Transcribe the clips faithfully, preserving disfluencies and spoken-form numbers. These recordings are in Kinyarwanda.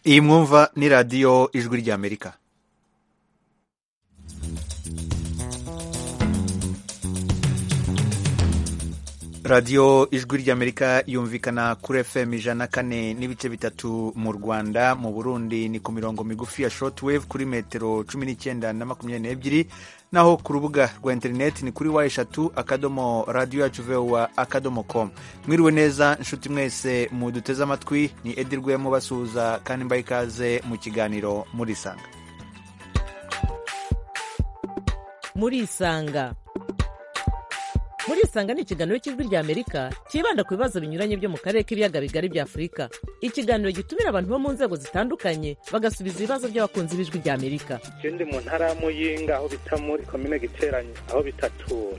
iyi mwumva ni radiyo ijwi ry'Amerika. radiyo ijwi ry'Amerika yumvikana kuri F M ijana na kane n'ibice bitatu mu Rwanda, mu Burundi ni ku mirongo migufi ya shortwave kuri metero cumi n'icyenda na makumyabiri n'ebyiri, naho ku rubuga rwa interineti ni kuri wa eshatu akadomo radiyo yacu vowa akadomo com. Mwiriwe neza nshuti mwese muduteze amatwi, ni Edi Rwemo basuhuza kandi mbaye ikaze mu kiganiro Murisanga. Murisanga Murisanga ni ikiganiro cy'ijwi ry'Amerika kibanda ku bibazo binyuranye byo mu karere k'ibiyaga bigari bya Afurika. Ikiganiro gitumira abantu bo mu nzego zitandukanye bagasubiza ibibazo by'abakunzi b'ijwi ry'Amerika. Ndi mu ntara ya Muyinga aho bita muri komine Giteranyi aho bitatura.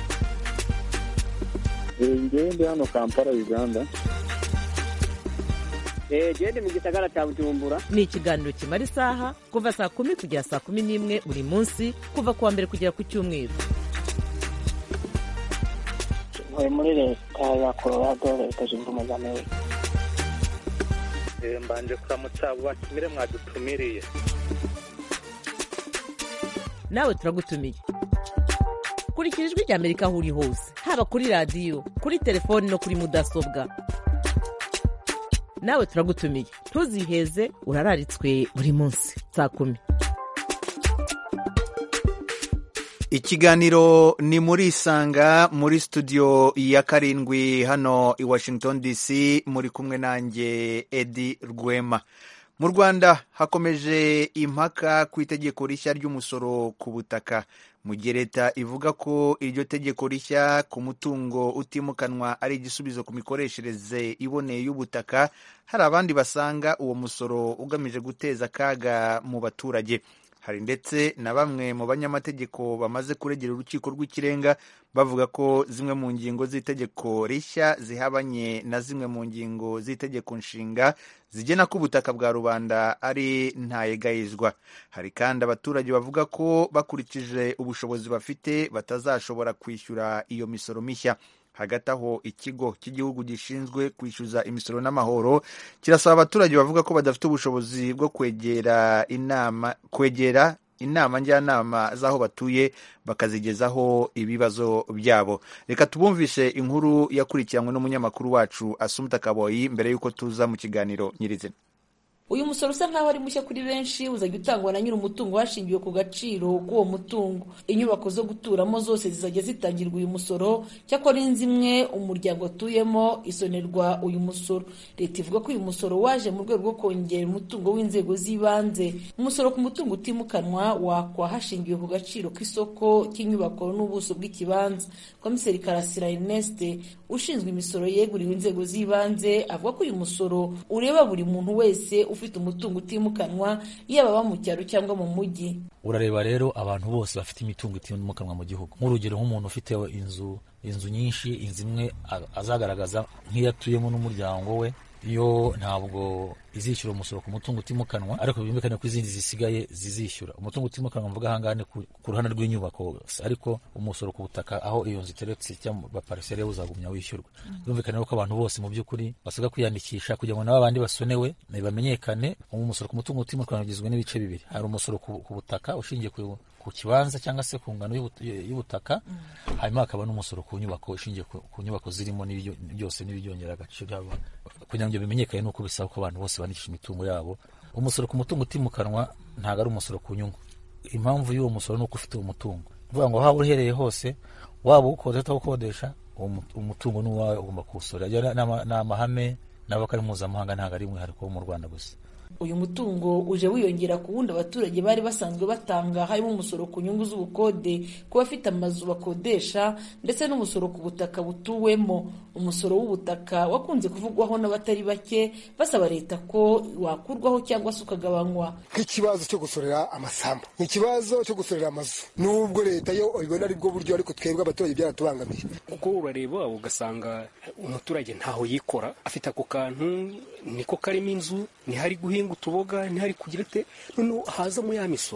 Ngiye ndi hano Kampala Uganda. Eh gende mu gisagara cya Bujumbura. Ni ikiganiro kimara isaha kuva saa kumi kugera saa kumi n'imwe buri munsi kuva kuwa mbere kugera ku cyumweru. Muri leta ya Colorado leta zunze ubumwe za Amerika. Mbanje kuramutsa abo batumire mwadutumiriye. Nawe turagutumiye. Kurikira ijwi ry'Amerika aho uri hose, haba kuri radiyo, kuri telefoni no kuri mudasobwa. Nawe turagutumiye, ntuziheze, urararitswe buri munsi saa kumi. Ikiganiro ni Murisanga, muri studio ya karindwi hano i Washington D C, muri kumwe nanjye Edi Rwema. Mu Rwanda hakomeje impaka ku itegeko rishya ry'umusoro ku butaka. Mu gihe leta ivuga ko iryo tegeko rishya ku mutungo utimukanwa ari igisubizo ku mikoreshereze iboneye y'ubutaka, hari abandi basanga uwo musoro ugamije guteza akaga mu baturage. Hari ndetse na bamwe mu banyamategeko bamaze kuregera urukiko rw'ikirenga bavuga ko zimwe mu ngingo z'itegeko rishya zihabanye na zimwe mu ngingo z'itegeko nshinga zigena ko ubutaka bwa rubanda ari ntayegayizwa. Hari kandi abaturage bavuga ko bakurikije ubushobozi bafite batazashobora kwishyura iyo misoro mishya. Hagati aho ikigo cy'igihugu gishinzwe kwishyuza imisoro n'amahoro kirasaba abaturage bavuga ko badafite ubushobozi bwo kwegera inama kwegera inama njyanama z'aho batuye bakazigezaho ibibazo byabo. Reka tubumvishe inkuru yakurikiranywe n'umunyamakuru wacu Asumta Kaboyi mbere y'uko tuza mu kiganiro nyirizina. Uyu musoro usa nkaho ari mushya kuri benshi, uzajya utangwa na nyiri umutungo hashingiwe ku gaciro k'uwo mutungo. Inyubako zo guturamo zose zizajya zitangirwa uyu musoro, cyakora inzu imwe umuryango atuyemo isonerwa uyu musoro. Leta ivuga ko uyu musoro waje mu rwego rwo kongera umutungo w'inzego z'ibanze. Umusoro ku mutungo utimukanwa wakwa hashingiwe ku gaciro k'isoko cy'inyubako n'ubuso bw'ikibanza. Komiseri Karasira Ernest ushinzwe imisoro yeguriwe inzego z'ibanze avuga ko uyu musoro ureba buri muntu wese ufite umutungo utimukanwa, yaba aba mu cyaro cyangwa mu mujyi. Urareba rero abantu bose bafite imitungo itimukanwa mu gihugu. Nk'urugero nk'umuntu ufite inzu inzu nyinshi, inzu imwe azagaragaza nk'iyatuyemo n'umuryango we, iyo ntabwo izishyura umusoro ku mutungo utimukanwa, ariko bimekane ko izindi zisigaye zizishyura. Umutungo utimukanwa mvuga hangane ku ruhande rw'inyubako, ariko umusoro ku butaka aho iyo nzu iteretse cyangwa baparisere uzagumya wishyurwa. Bimekane ko abantu bose mu by'ukuri basabwa kwiyandikisha kugira ngo n'abandi basonewe bamenyekane. Umusoro ku mutungo utimukanwa ugizwe n'ibice bibiri. Hari umusoro ku butaka ushingiye ku ku kibanza cyangwa se ku ngano y'ubutaka, mm. hanyuma hakaba n'umusoro ku nyubako ushingiye ku nyubako zirimo byose n'ibyongera agaciro byabo. Kugira ngo bimenyekane nuko bisaba ko abantu bose bandikisha imitungo yabo. Umusoro ku mutungo utimukanwa ntago ari umusoro ku nyungu. Impamvu y'uwo musoro nuko ufite umutungo. Uvuga ngo haba uhereye hose, waba ukodesha utakodesha, umutungo n'uwawe ugomba kuwusora. Ni amahame n'abakari mpuzamahanga, ntago ari umwihariko wo mu Rwanda gusa. Uyu mutungo uje wiyongera ku wundi abaturage bari basanzwe batanga, harimo umusoro ku nyungu z'ubukode ku bafite amazu bakodesha ndetse n'umusoro ku butaka butuwemo. Umusoro w'ubutaka wakunze kuvugwaho n'abatari bake basaba leta ko wakurwaho cyangwa se ukagabanywa. Nk'ikibazo cyo gusorera amasambu, nk'ikibazo cyo gusorera amazu, nubwo leta yo ibona ari bwo buryo, ariko twebwe abaturage byaratubangamiye. Kuko urareba ugasanga umuturage ntaho yikora, afite ako kantu niko karimo inzu, ntihari guhinga utuboga, ntihari kugira te, none hazamo ya misoro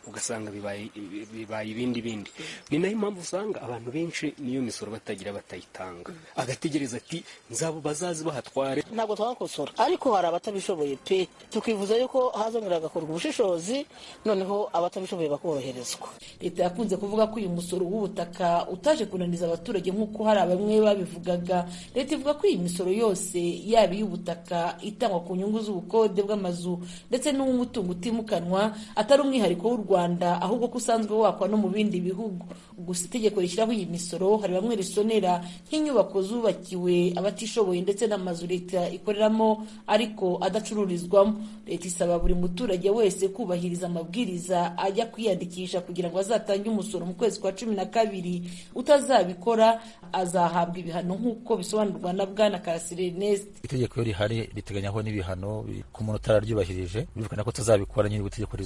ugasanga bibaye bibaye ibindi bindi. Ni nayo impamvu usanga abantu benshi niyo misoro batagira batayitanga, agategereza ati nzabo bazazi bahatware. Ntabwo twakosora, ariko hari abatabishoboye pe, tukivuza yuko hazongera gakorwa ubushishozi, noneho abatabishoboye bakoroherezwa. Leta yakunze kuvuga ko uyu musoro w'ubutaka utaje kunaniza abaturage nk'uko hari abamwe babivugaga. Leta ivuga ko iyi misoro yose yaba iy'ubutaka itangwa ku nyungu z'ubukode bw'amazu ndetse n'umutungo utimukanwa atari umwihariko w'u Rwanda, ahubwo ko usanzwe wakwa no mu bindi bihugu. Gusa itegeko rishyiraho iyi misoro hari bamwe risonera nk'inyubako zubakiwe abatishoboye ndetse n'amazu leta ikoreramo ariko adacururizwamo. Leta isaba buri muturage wese kubahiriza amabwiriza ajya kwiyandikisha kugira ngo azatange umusoro mu kwezi kwa cumi na kabiri. Utazabikora azahabwa ibihano nk'uko bisobanurwa na Bwana Karasire Ernest. Itegeko rihari riteganyaho n'ibihano ku muntu utararyubahirije, birukana ko tuzabikora nyiri itegeko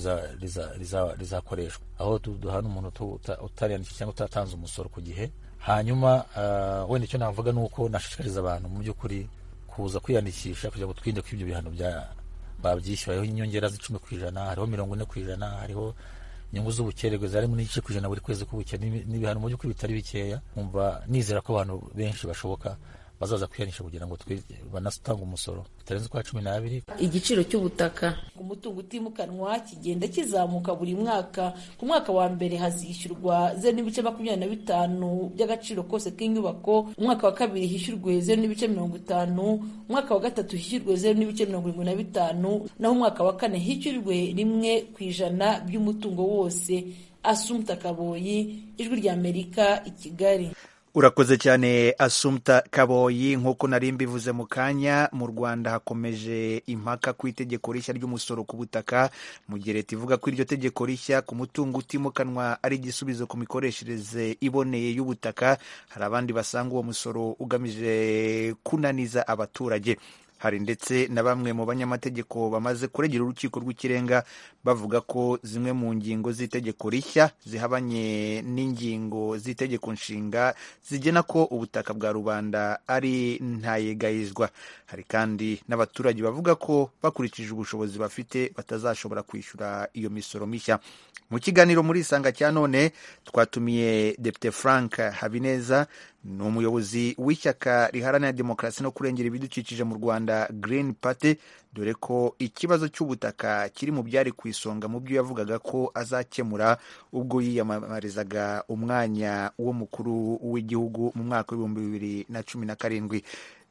rizakoreshwa, aho duhana umuntu utariyandikisha cyangwa utatanze umusoro ku gihe. Hanyuma uh, wenda icyo navuga ni uko nashishikariza abantu mu by'ukuri kuza kwiyandikisha kugira ngo twirinde ko ibyo bihano bya babyishyura. Hariho inyongera z'icumi ku ijana, hariho mirongo ine ku ijana, hariho inyungu z'ubukererwe zarimo n'igice ku ijana buri kwezi k'ubukene, n'ibihano mu by'ukuri bitari bikeya. Umva nizera ko abantu benshi bashoboka bazaza kwiyandikisha kugira ngo banatanga umusoro bitarenze kwa cumi n'abiri. Igiciro cy'ubutaka umutungo utimukanwa kigenda kizamuka buri mwaka. Ku mwaka wa mbere hazishyurwa zeru n'ibice makumyabiri na bitanu by'agaciro kose k'inyubako, umwaka wa kabiri hishyurwe zeru n'ibice mirongo itanu, umwaka wa gatatu hishyurwe zeru n'ibice mirongo irindwi na bitanu, naho umwaka wa kane hishyurwe rimwe ku ijana by'umutungo wose. Assumpta Kaboyi, Ijwi ry'Amerika, i Kigali. Urakoze cyane Assumpta Kaboyi. Nk'uko nari mbivuze mu kanya, mu Rwanda hakomeje impaka ku itegeko rishya ry'umusoro ku butaka, mu gihe leta ivuga ko iryo tegeko rishya ku mutungo utimukanwa ari igisubizo ku mikoreshereze iboneye y'ubutaka. Hari abandi basanga uwo musoro ugamije kunaniza abaturage. Hari ndetse na bamwe mu banyamategeko bamaze kuregera urukiko rw'ikirenga bavuga ko zimwe mu ngingo z'itegeko rishya zihabanye n'ingingo z'itegeko nshinga zigena ko ubutaka bwa rubanda ari ntayegayizwa. Hari kandi n'abaturage bavuga ko bakurikije ubushobozi bafite batazashobora kwishyura iyo misoro mishya. Mu kiganiro muri Isanga cya none twatumiye Depite Frank Habineza, ni umuyobozi w'ishyaka riharanira demokarasi no kurengera ibidukikije mu Rwanda Green Party, dore ko ikibazo cy'ubutaka kiri mu byari ku isonga mu byo yavugaga ko azakemura ubwo yiyamamarizaga umwanya w'umukuru w'igihugu mu mwaka w'ibihumbi bibiri na cumi na karindwi.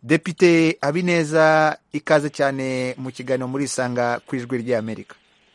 Depite Habineza, ikaze cyane mu kiganiro muri Isanga ku Ijwi ry'Amerika.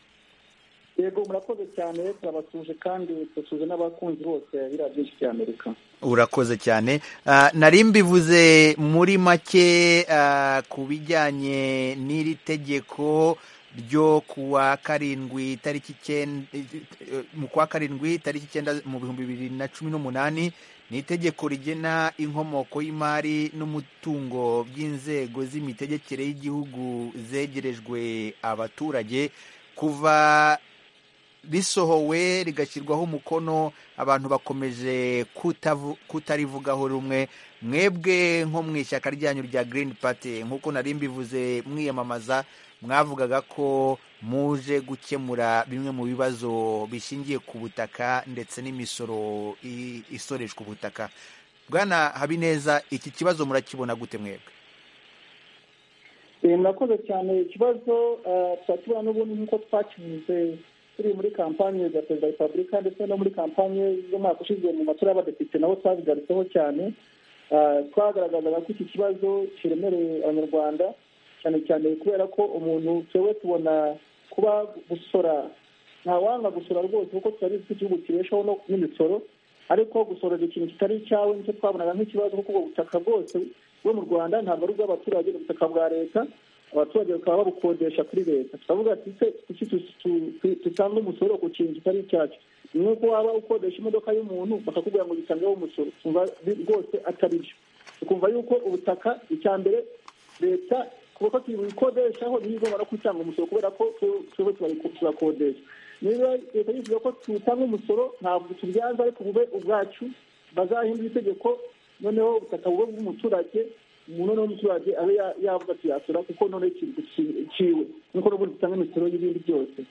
Yego, murakoze cyane, turabasuje kandi turasuje n'abakunzi bose b'Ijwi ry'Amerika. Urakoze cyane. Uh, nari mbivuze muri make uh, ku bijyanye n'iri tegeko ryo kuwa karindwi tariki icyenda mu kwa karindwi tariki icyenda mu bihumbi bibiri na cumi n'umunani. Ni itegeko rigena inkomoko y'imari n'umutungo by'inzego z'imitegekere y'igihugu zegerejwe abaturage. Kuva risohowe rigashyirwaho umukono, abantu bakomeje kutarivugaho rumwe. Mwebwe nko mu ishyaka ryanyu rya Green Party, nk'uko nari mbivuze mwiyamamaza, mwavugaga ko muje gukemura bimwe mu bibazo bishingiye ku butaka ndetse n'imisoro isoreshwa ubutaka. Bwana Habineza, iki kibazo murakibona gute mwebwe? Murakoze cyane. Ikibazo twakibona n'ubundi nk'uko twakivuze turi muri kampanye za Perezida wa Repubulika ndetse no muri kampanye z'umwaka ushize mu matora y'abadepite, nabo twabigarutseho cyane. Twagaragazaga ko iki kibazo kiremereye Abanyarwanda, cyane cyane kubera ko umuntu twewe tubona kuba gusora, nta wanga gusora rwose kuko turabizi ko igihugu kibeshaho n'imisoro, ariko gusorera ikintu kitari icyawe nicyo twabonaga nk'ikibazo, kuko ubwo butaka bwose bwo mu Rwanda ntabwo ari ubw'abaturage, ubutaka bwa leta, abaturage bakaba babukodesha kuri leta. Tukavuga ati kuki dutanga umusoro ku kintu kitari icyacu? Ni nk'uko waba ukodesha imodoka y'umuntu bakakubwira ngo gitangeho umusoro, twumva rwose atari byo. Tukumva yuko ubutaka icya mbere leta kuko tubikodeshaho niyo igomba no gutanga umusoro, kubera ko twebwe turakodesha. Niba leta yifuza ko tutanga umusoro, ntabwo tubyaza, ariko bube ubwacu, bazahindura itegeko, noneho ubutaka bube bw'umuturage, umuntu n'umuturage abe yavuga ati yasora, kuko none ikintu ciwe nk'uko n'ubundi dutanga imisoro y'ibindi byose.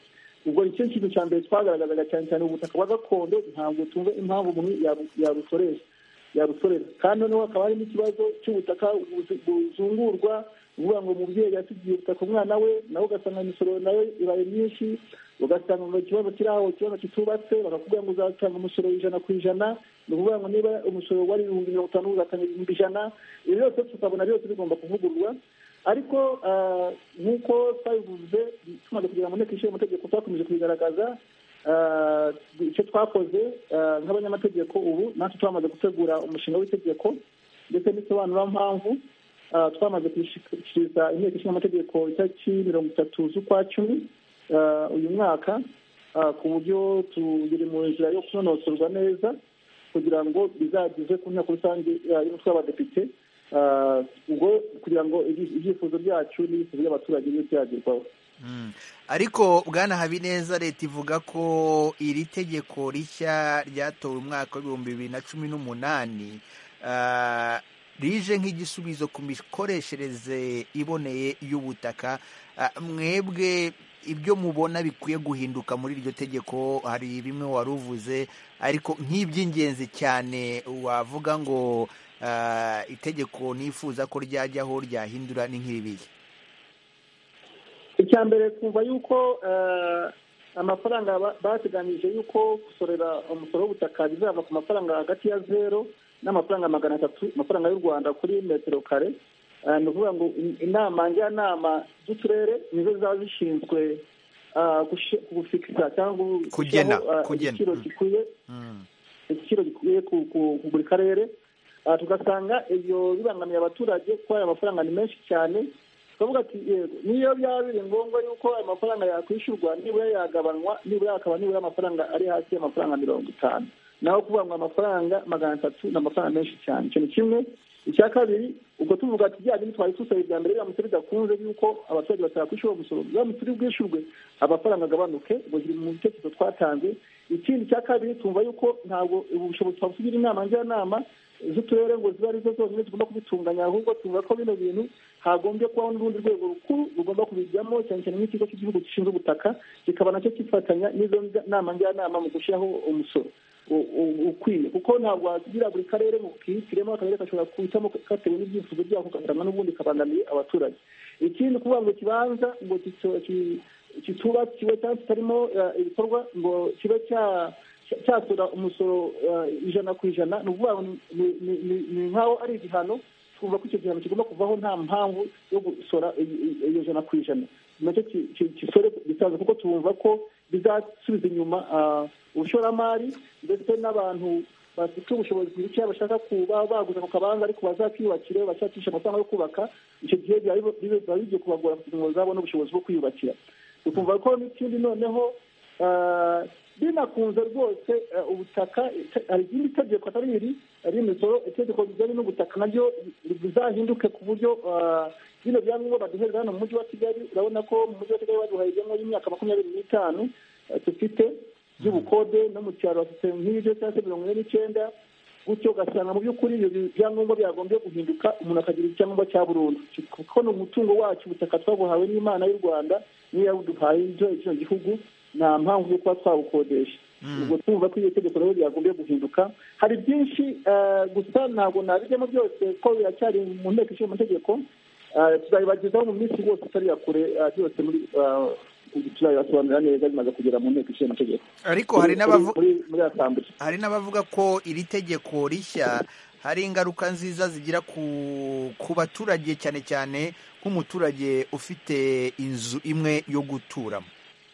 ubwo nicyo kintu cya mbere twagaragazaga cyane cyane ubutaka bwa gakondo ntabwo tumva impamvu umuntu yabusoresha yabusorera kandi noneho hakaba hari n'ikibazo cy'ubutaka buzungurwa uvuga ngo umubyeyi yasigiye ubutaka umwana we nawe ugasanga imisoro nayo ibaye myinshi ugasanga ngo ikibazo kiri aho ikibazo kitubatse bakakubwira ngo uzatanga umusoro ijana ku ijana ni ukuvuga ngo niba umusoro wari ibihumbi mirongo itanu uzatanga ibihumbi ijana ibi byose tukabona byose bigomba kuvugururwa ariko nk'uko twabivuze tumaze kugera mu nteko ishinga amategeko twakomeje kubigaragaza icyo twakoze nk'abanyamategeko ubu natwe twamaze gutegura umushinga w'itegeko ndetse n'isobanurampamvu twamaze kwishyikiriza inteko ishinga amategeko itariki mirongo itatu z'ukwa cumi uyu mwaka ku buryo tugiri mu nzira yo kunonosorwa neza kugira ngo bizageze ku nteko rusange y'umutwe w'abadepite ubwo kugira ngo ibyifuzo byacu n'ibyifuzo by'abaturage bibe byagerwaho ariko bwana Habineza leta ivuga ko iri tegeko rishya ryatowe umwaka w'ibihumbi bibiri na cumi n'umunani rije nk'igisubizo ku mikoreshereze iboneye y'ubutaka mwebwe ibyo mubona bikwiye guhinduka muri iryo tegeko hari bimwe wari uvuze ariko nk'iby'ingenzi cyane wavuga ngo itegeko nifuza ko ryajyaho ryahindura ni nk'ibihe icya mbere twumva yuko amafaranga bateganyije yuko gusorera umusoro w'ubutaka bizava ku mafaranga hagati ya zero n'amafaranga magana atatu amafaranga y'u Rwanda kuri metero kare ni ukuvuga ngo inama njyanama z'uturere nizo zaba zishinzwe gufikisa cyangwa gushyiraho igiciro gikwiye igiciro gikwiye ku buri karere tugasanga ibyo bibangamiye abaturage ko aya mafaranga ni menshi cyane tukavuga ati yego niyo byaba biri ngombwa yuko aya mafaranga yakwishyurwa nibura yagabanwa nibura yakaba nibura amafaranga ari hasi y'amafaranga mirongo itanu naho kuvuga ngo amafaranga magana atatu ni amafaranga menshi cyane icyo ni kimwe icya kabiri ubwo tuvuga ati bya bindi twari dusaba ibya mbere biramutse bidakunze yuko abaturage batakwishyura umusoro biramutse uri bwishyurwe amafaranga agabanuke ubwo biri mu bitekerezo twatanze ikindi cya kabiri tumva yuko ntabwo ubu bushobozi twabusigira inama njyanama z'uturere ngo ziba arizo zonyine tugomba kubitunganya ahubwo tuvuga ko bino bintu hagombye kubaho n'urundi rwego rukuru rugomba kubijyamo cyane cyane nk'ikigo cy'igihugu gishinzwe ubutaka kikaba nacyo kifatanya n'izo nama njyanama mu gushyiraho umusoro ukwiye kuko ntabwo wagira buri karere ngo kihitiremo akarere gashobora kuhitamo katewe n'ibyifuzo byako kagatanga n'ubundi kabangamiye abaturage ikindi kuvuga ngo kibanza ngo kitubakiwe cyangwa kitarimo ibikorwa ngo kibe cyasora umusoro ijana ku ijana ni ukuvuga ngo ni nk'aho ari igihano twumva ko icyo gihano kigomba kuvaho nta mpamvu yo gusora iyo jana ku ijana nacyo kisore gisanzwe kuko tubumva ko bizasubiza inyuma ubushoramari ndetse n'abantu bafite ubushobozi buke bashaka kuba baguza ku kabanza ariko bazakiyubakire bashakisha amafaranga yo kubaka icyo gihe biba bigiye kubagora kugira ngo bazabone ubushobozi bwo kwiyubakira tukumva ko n'ikindi noneho binakunze rwose ubutaka hari irindi tegeko atari iri ari imisoro itegeko bijyanye n'ubutaka naryo bizahinduke ku buryo bino byangombwa baduhereza hano mu mujyi wa Kigali urabona ko mu mujyi wa Kigali baduhaye ibyangombwa y'imyaka makumyabiri n'itanu dufite by'ubukode no mu cyaro bafite nk'ibyo cyangwa se mirongo ine n'icyenda gutyo ugasanga mu by'ukuri ibyo byangombwa byagombye guhinduka umuntu akagira icyangombwa cya burundu kuko ni umutungo wacu ubutaka twabuhawe n'Imana y'u Rwanda niyo yabuduhaye icyo gihugu nta mpamvu yo kuba twabukodesha ubwo twumva ko iyo tegeko rero ryagombye guhinduka hari byinshi gusa ntabwo nabijyamo byose ko biracyari mu nteko ishinga amategeko tuzabibagezaho mu minsi yose itari ya kure byose muri tuzabibasobanurira neza bimaze kugera mu nteko ishinga amategeko ariko hari n'abavuga ko iri tegeko rishya hari ingaruka nziza zigira ku baturage cyane cyane nk'umuturage ufite inzu imwe yo guturamo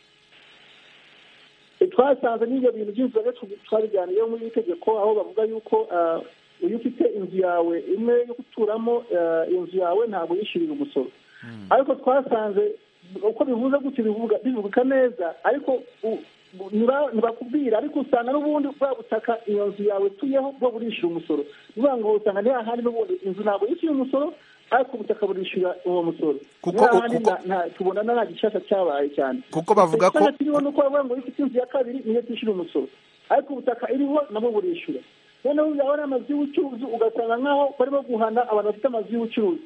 twasanze n'ibyo bintu byinshi twabijyaniyeho muri iri tegeko aho bavuga yuko iyo ufite inzu yawe imwe yo guturamo inzu yawe ntabwo yishyurira umusoro ariko twasanze uko bivuze gutyo bivuga neza ariko ntibakubwira ariko usanga n'ubundi bwa butaka iyo nzu yawe utuyeho bwo burishyura umusoro bivuga ngo usanga nta handi n'ubundi inzu ntabwo yishyura umusoro ariko ubutaka burishyura uwo musoro tubona nta gishasha cyabaye cyane kuko bavuga ko kiriho nuko bavuga ngo ifite inzu ya kabiri niyo tishyura umusoro ariko ubutaka iriho nabo burishyura noneho yabona amazu y'ubucuruzi ugasanga nk'aho barimo guhana abantu bafite amazu y'ubucuruzi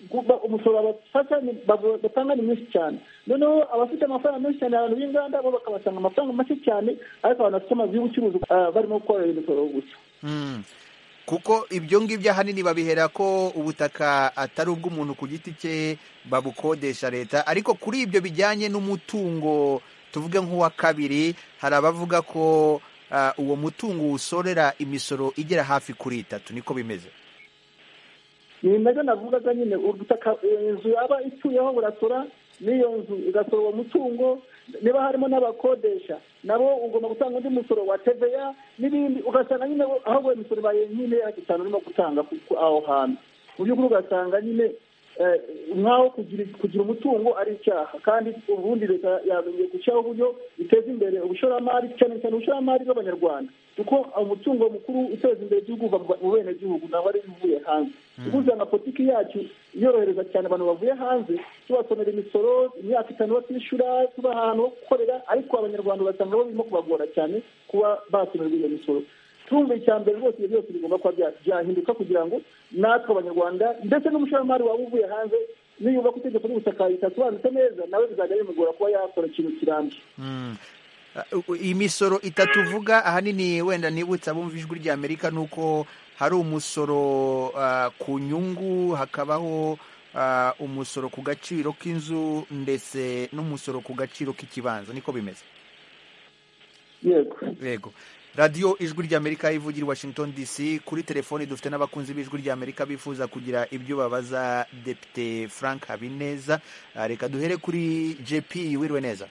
umusoro abafasha batanga ni mwinshi cyane, noneho abafite amafaranga menshi cyane abantu b'inganda bo bakabasanga amafaranga make cyane, ariko abantu bafite amazu y'ubucuruzi barimo gukorera imisoro gusa. Kuko ibyo ngibyo ahanini babihera ko ubutaka atari ubw'umuntu ku giti cye, babukodesha leta. Ariko kuri ibyo bijyanye n'umutungo tuvuge nk'uwa kabiri, hari abavuga ko uwo mutungo usorera imisoro igera hafi kuri itatu, niko bimeze? Ni nabyo navugaga nyine, ubutaka inzu yaba ituyeho burasora, n'iyo nzu igasora uwo mutungo, niba harimo n'abakodesha nabo ugomba gutanga undi musoro wa T V A n'ibindi, ugasanga nyine ahubwo imisoro ibaye nyine cyane urimo gutanga aho hantu. Mu by'ukuri ugasanga nyine nk'aho kugira umutungo ari icyaha, kandi ubundi leta yagombye gushyiraho uburyo biteza imbere ubushoramari, cyane cyane ubushoramari bw'abanyarwanda, kuko umutungo mukuru uteza imbere igihugu uva mu benegihugu, ntabwo ari ibivuye hanze. Ubuze nka politiki yacu yorohereza cyane abantu bavuye hanze, tubasonera imisoro imyaka itanu batishyura, tubaha ahantu ho gukorera, ariko abanyarwanda basanga bo birimo kubagora cyane kuba basonerwa iyo misoro. Tumva icya mbere rwose ibyo byose bigomba kuba byahinduka kugira ngo natwe abanyarwanda ndetse n'umushoramari waba uvuye hanze niyubaka itegeko ry'ubutaka ritasobanutse neza, nawe bizajya bimugora kuba yakora ikintu kirambye. Iyi misoro itatu uvuga ahanini wenda nibutsa abumva ijwi rya Amerika nuko hari umusoro ku nyungu, hakabaho umusoro ku gaciro k'inzu ndetse n'umusoro ku gaciro k'ikibanza, niko bimeze? Yego yego. Radio ijwi rya Amerika ivugira Washington D C. Kuri telefoni dufite n'abakunzi b'ijwi rya Amerika bifuza kugira ibyo babaza Depite Frank Habineza. Reka duhere kuri J P. Wirwe neza?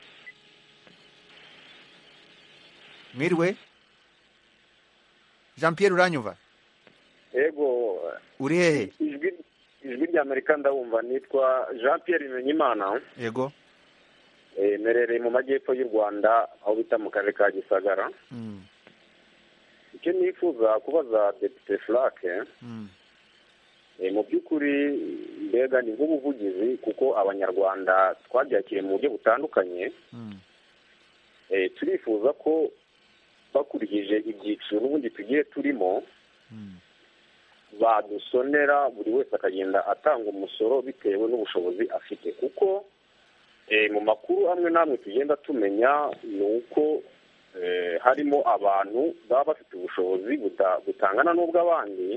Mirwe? Jean Pierre uranyumva? Yego. Uri hehe? Ijwi ijwi rya Amerika ndabumva, nitwa Jean Pierre Bimenyimana. Yego. Eh merereye mu majyepfo y'u Rwanda aho bita mu karere ka Gisagara. Mm. Icyo nifuza kubaza Depite Frank, mm. eh mu by'ukuri mbega ni nk'ubuvugizi, kuko abanyarwanda twabyakiriye mu buryo butandukanye. Mm. Eh turifuza ko bakurikije ibyiciro n'ubundi tugiye turimo, mm. badusonera buri wese akagenda atanga umusoro bitewe n'ubushobozi afite, kuko mu makuru amwe namwe tugenda tumenya ni uko harimo abantu baba bafite ubushobozi butangana n'ubw'abandi.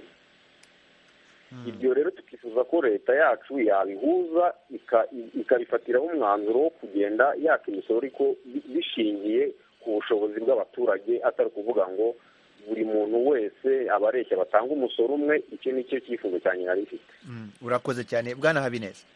Ibyo rero tukifuza ko leta yacu yabihuza ikabifatiraho umwanzuro wo kugenda yaka imisoro ariko bishingiye ku bushobozi bw'abaturage, atari ukuvuga ngo buri muntu wese abareshya batanga umusoro umwe. Icyo ni cyo cyifuzo cyane nari mfite. Urakoze cyane Bwana Habineza.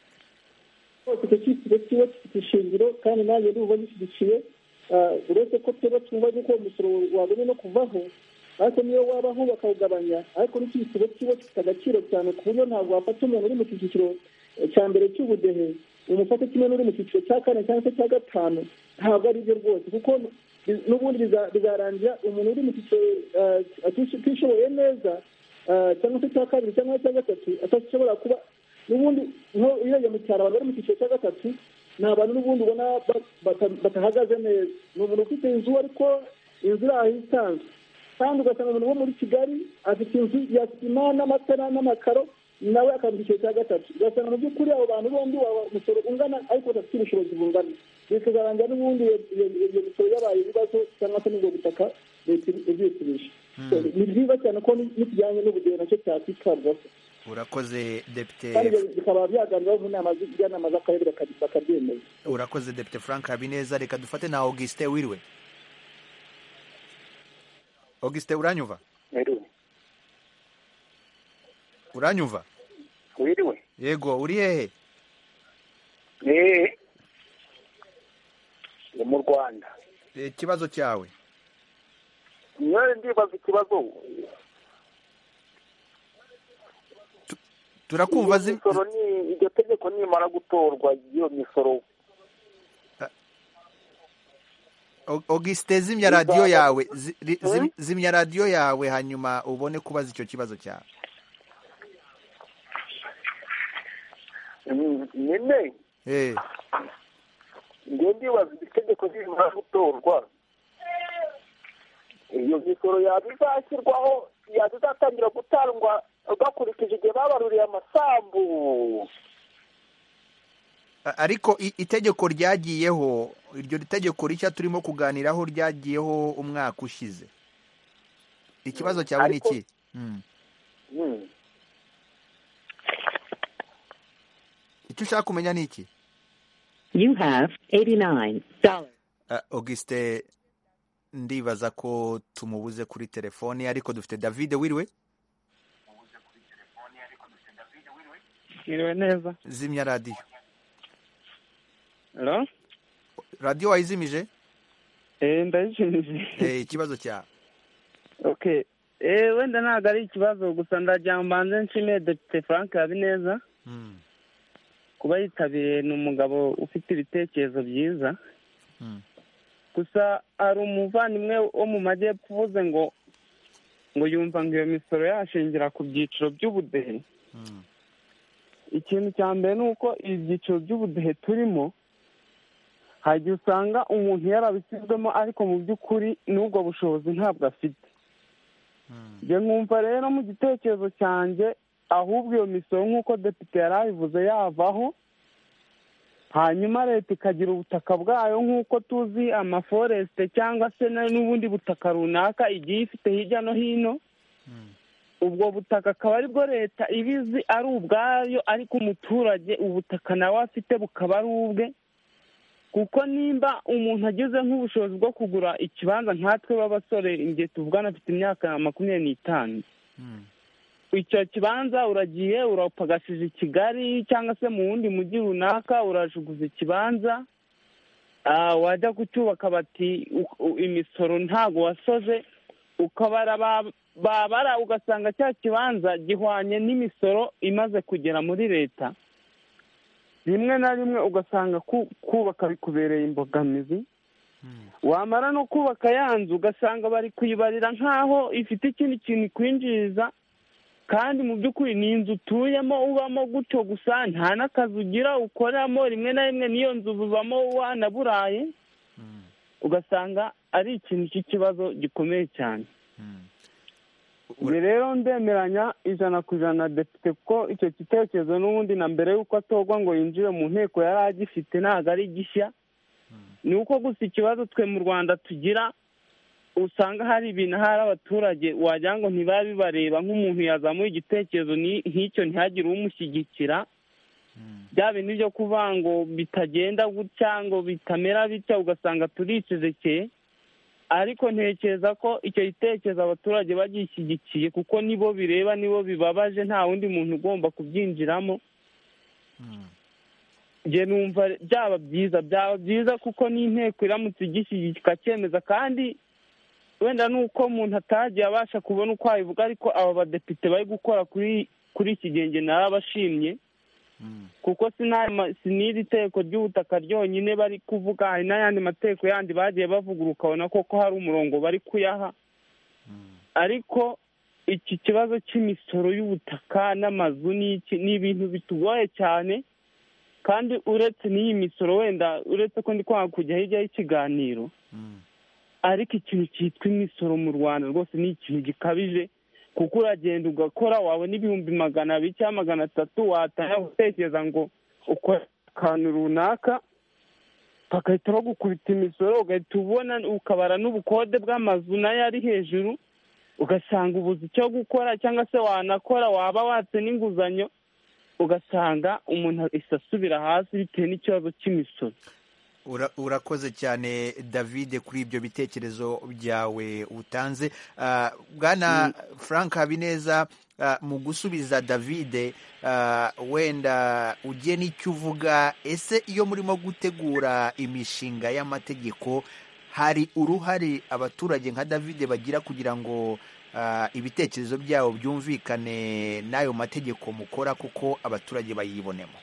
icyo cyiciro kiba gifite ishingiro kandi nanjye ndumva gishyigikiye, uretse ko tuba twumva yuko umusoro wabonye no kuvaho, ariko niyo wabaho bakawugabanya, ariko n'icyiciro kiba gifite agaciro cyane ku buryo ntabwo wafata umuntu uri mu cyiciro cya mbere cy'ubudehe umufate kimwe n'uri mu cyiciro cya kane cyangwa se cya gatanu. Ntabwo ari byo rwose, kuko n'ubundi bizarangira umuntu uri mu cyiciro atishoboye neza cyangwa se cya kabiri cyangwa cya gatatu atashobora kuba n'ubundi iyo mu cyaro abantu bari mu cyiciro cya gatatu ni abantu n'ubundi ubona batahagaze neza. Ni umuntu ufite inzu ariko inzu iri aho isanzwe, kandi ugasanga umuntu wo muri Kigali afite inzu ya sima n'amatara n'amakaro, nawe akaba mu cyiciro cya gatatu. Ugasanga mu by'ukuri abo bantu bombi waba umusoro ungana ariko badafite ubushobozi bungana, bikazarangira n'ubundi iyo misoro yabaye ibibazo cyangwa se n'ubwo butaka leta ibyitubije. Ni byiza cyane ko n'ikijyanye n'ubudehe nacyo cyakwitabwaho. Urakoze Depite. Bikaba byaganiraho mu nama z'inama z'akarere bakabyemeza. Urakoze Depite Frank Habineza. Reka dufate na Augustin Wirwe. Augustin uranyumva? Wirwe. Uranyumva? Wirwe. Yego, uri hehe? Eh. Ni mu Rwanda. Ikibazo cyawe? Nyari ndibaza ikibazo. Turakumva zi misoro ni iryo tegeko nimara gutorwa iyo misoro. Auguste zimya radio yawe, zimya radio yawe hanyuma ubone kubaza icyo kibazo cyawe. Nene eh ngendi wazi itegeko nimara gutorwa iyo misoro yabizashyirwaho yazatangira gutangwa bakurikije igihe babaruriye amasambu. Ariko itegeko ryagiyeho, iryo tegeko rishya turimo kuganiraho ryagiyeho umwaka ushize. Ikibazo cyawe ni iki? Icyo ushaka kumenya ni iki? You have eighty-nine dollars. Auguste, ndibaza ko tumubuze kuri telefoni, ariko dufite David. Wiriwe? Wiriwe neza. Zimya radio. Hello? Radio wayizimije? Eh, ndayizimije. Eh, ikibazo cyawe. Okay. Eh, wenda ntabwo ari ikibazo gusa ndagira mbanze nshimire Depite Frank Habineza. Mm. Kuba yitabiriye ni umugabo ufite ibitekerezo byiza. Mm. Gusa hari umuvandimwe wo mu majyepfo uvuze ngo ngo yumva ngo iyo misoro yashingira ku byiciro by'ubudehe. Mm. Ikintu cya mbere ni uko ibyiciro by'ubudehe turimo hajya usanga umuntu yarabisizwemo ariko mu by'ukuri n'ubwo bushobozi ntabwo afite. Njye nkumva rero mu gitekerezo cyanjye ahubwo iyo misoro nk'uko Depite yari abivuze yavaho, hanyuma leta ikagira ubutaka bwayo nk'uko tuzi amaforesite cyangwa se n'ubundi butaka runaka igiye ifite hirya no hino. Ubwo butaka akaba aribwo leta ibizi ari ubwayo, ariko umuturage ubutaka nawe afite bukaba ari ubwe. Kuko nimba umuntu agize nk'ubushobozi bwo kugura ikibanza nkatwe b'abasore igihe tuvugana afite imyaka makumyabiri n'itanu, icyo kibanza uragiye urapagashije i Kigali cyangwa se mu wundi mujyi runaka, urajuguza ikibanza, wajya kucyubaka bati imisoro ntago wasoze, ukabara babara ugasanga cya kibanza gihwanye n'imisoro imaze kugera muri leta. Rimwe na rimwe ugasanga kubaka bikubereye imbogamizi. Wamara no kubaka ya nzu ugasanga bari kuyibarira nk'aho ifite ikindi kintu ikwinjiriza, kandi mu by'ukuri ni inzu utuyemo ubamo gutyo gusa, nta n'akazi ugira ukoramo. Rimwe na rimwe n'iyo nzu ubamo wanaburaye, ugasanga ari ikintu cy'ikibazo gikomeye cyane. Ibi rero ndemeranya ijana ku ijana na Depite ko icyo gitekerezo n'ubundi na mbere y'uko atorwa ngo yinjire mu nteko yari agifite, ntabwo ari gishya. Ni uko gusa ikibazo twe mu Rwanda tugira, usanga hari ibintu hari abaturage wagira ngo ntibabe bibareba, nk'umuntu yazamuye igitekerezo nk'icyo ntihagire umushyigikira. Bya bintu byo kuvuga ngo bitagenda gutya, ngo bitamera bitya, ugasanga turicecekeye. Ariko ntekereza ko icyo gitekerezo abaturage bagishyigikiye, kuko nibo bireba, nibo bibabaje, nta wundi muntu ugomba kubyinjiramo. Njye numva byaba byiza, byaba byiza kuko n'inteko iramutse igishyigikira cyemeza, kandi wenda nuko umuntu atagiye abasha kubona uko abivuga, ariko aba badepite bari gukora kuri kuri iki genge narabashimye. Kuko siniri teko ry'ubutaka ryonyine bari kuvuga, hari n'ayandi mateko yandi bagiye bavuga, ukabona koko hari umurongo bari kuyaha. Ariko iki kibazo cy'imisoro y'ubutaka n'amazu ni ibintu bitugoye cyane, kandi uretse n'iyi misoro wenda uretse ko ndi kwanga kujya hirya y'ikiganiro, ariko ikintu cyitwa imisoro mu Rwanda rwose ni ikintu gikabije. Kuko uragenda ugakora wabona ibihumbi magana abiri cyangwa magana atatu, watanya gutekereza ngo ukora akantu runaka bagahita bagukubita imisoro, ugahita ubona ukabara n'ubukode bw'amazu nayo ari hejuru, ugasanga ubuze icyo gukora, cyangwa se wanakora waba watse n'inguzanyo, ugasanga umuntu isasubira hasi bitewe n'ikibazo cy'imisoro. Urakoze cyane David kuri ibyo bitekerezo byawe utanze. Bwana Frank Habineza, mu gusubiza David, wenda ugiye n'icyo uvuga, ese iyo murimo gutegura imishinga y'amategeko hari uruhare abaturage nka David bagira kugira ngo ibitekerezo byabo byumvikane n'ayo mategeko mukora, kuko abaturage bayibonemo?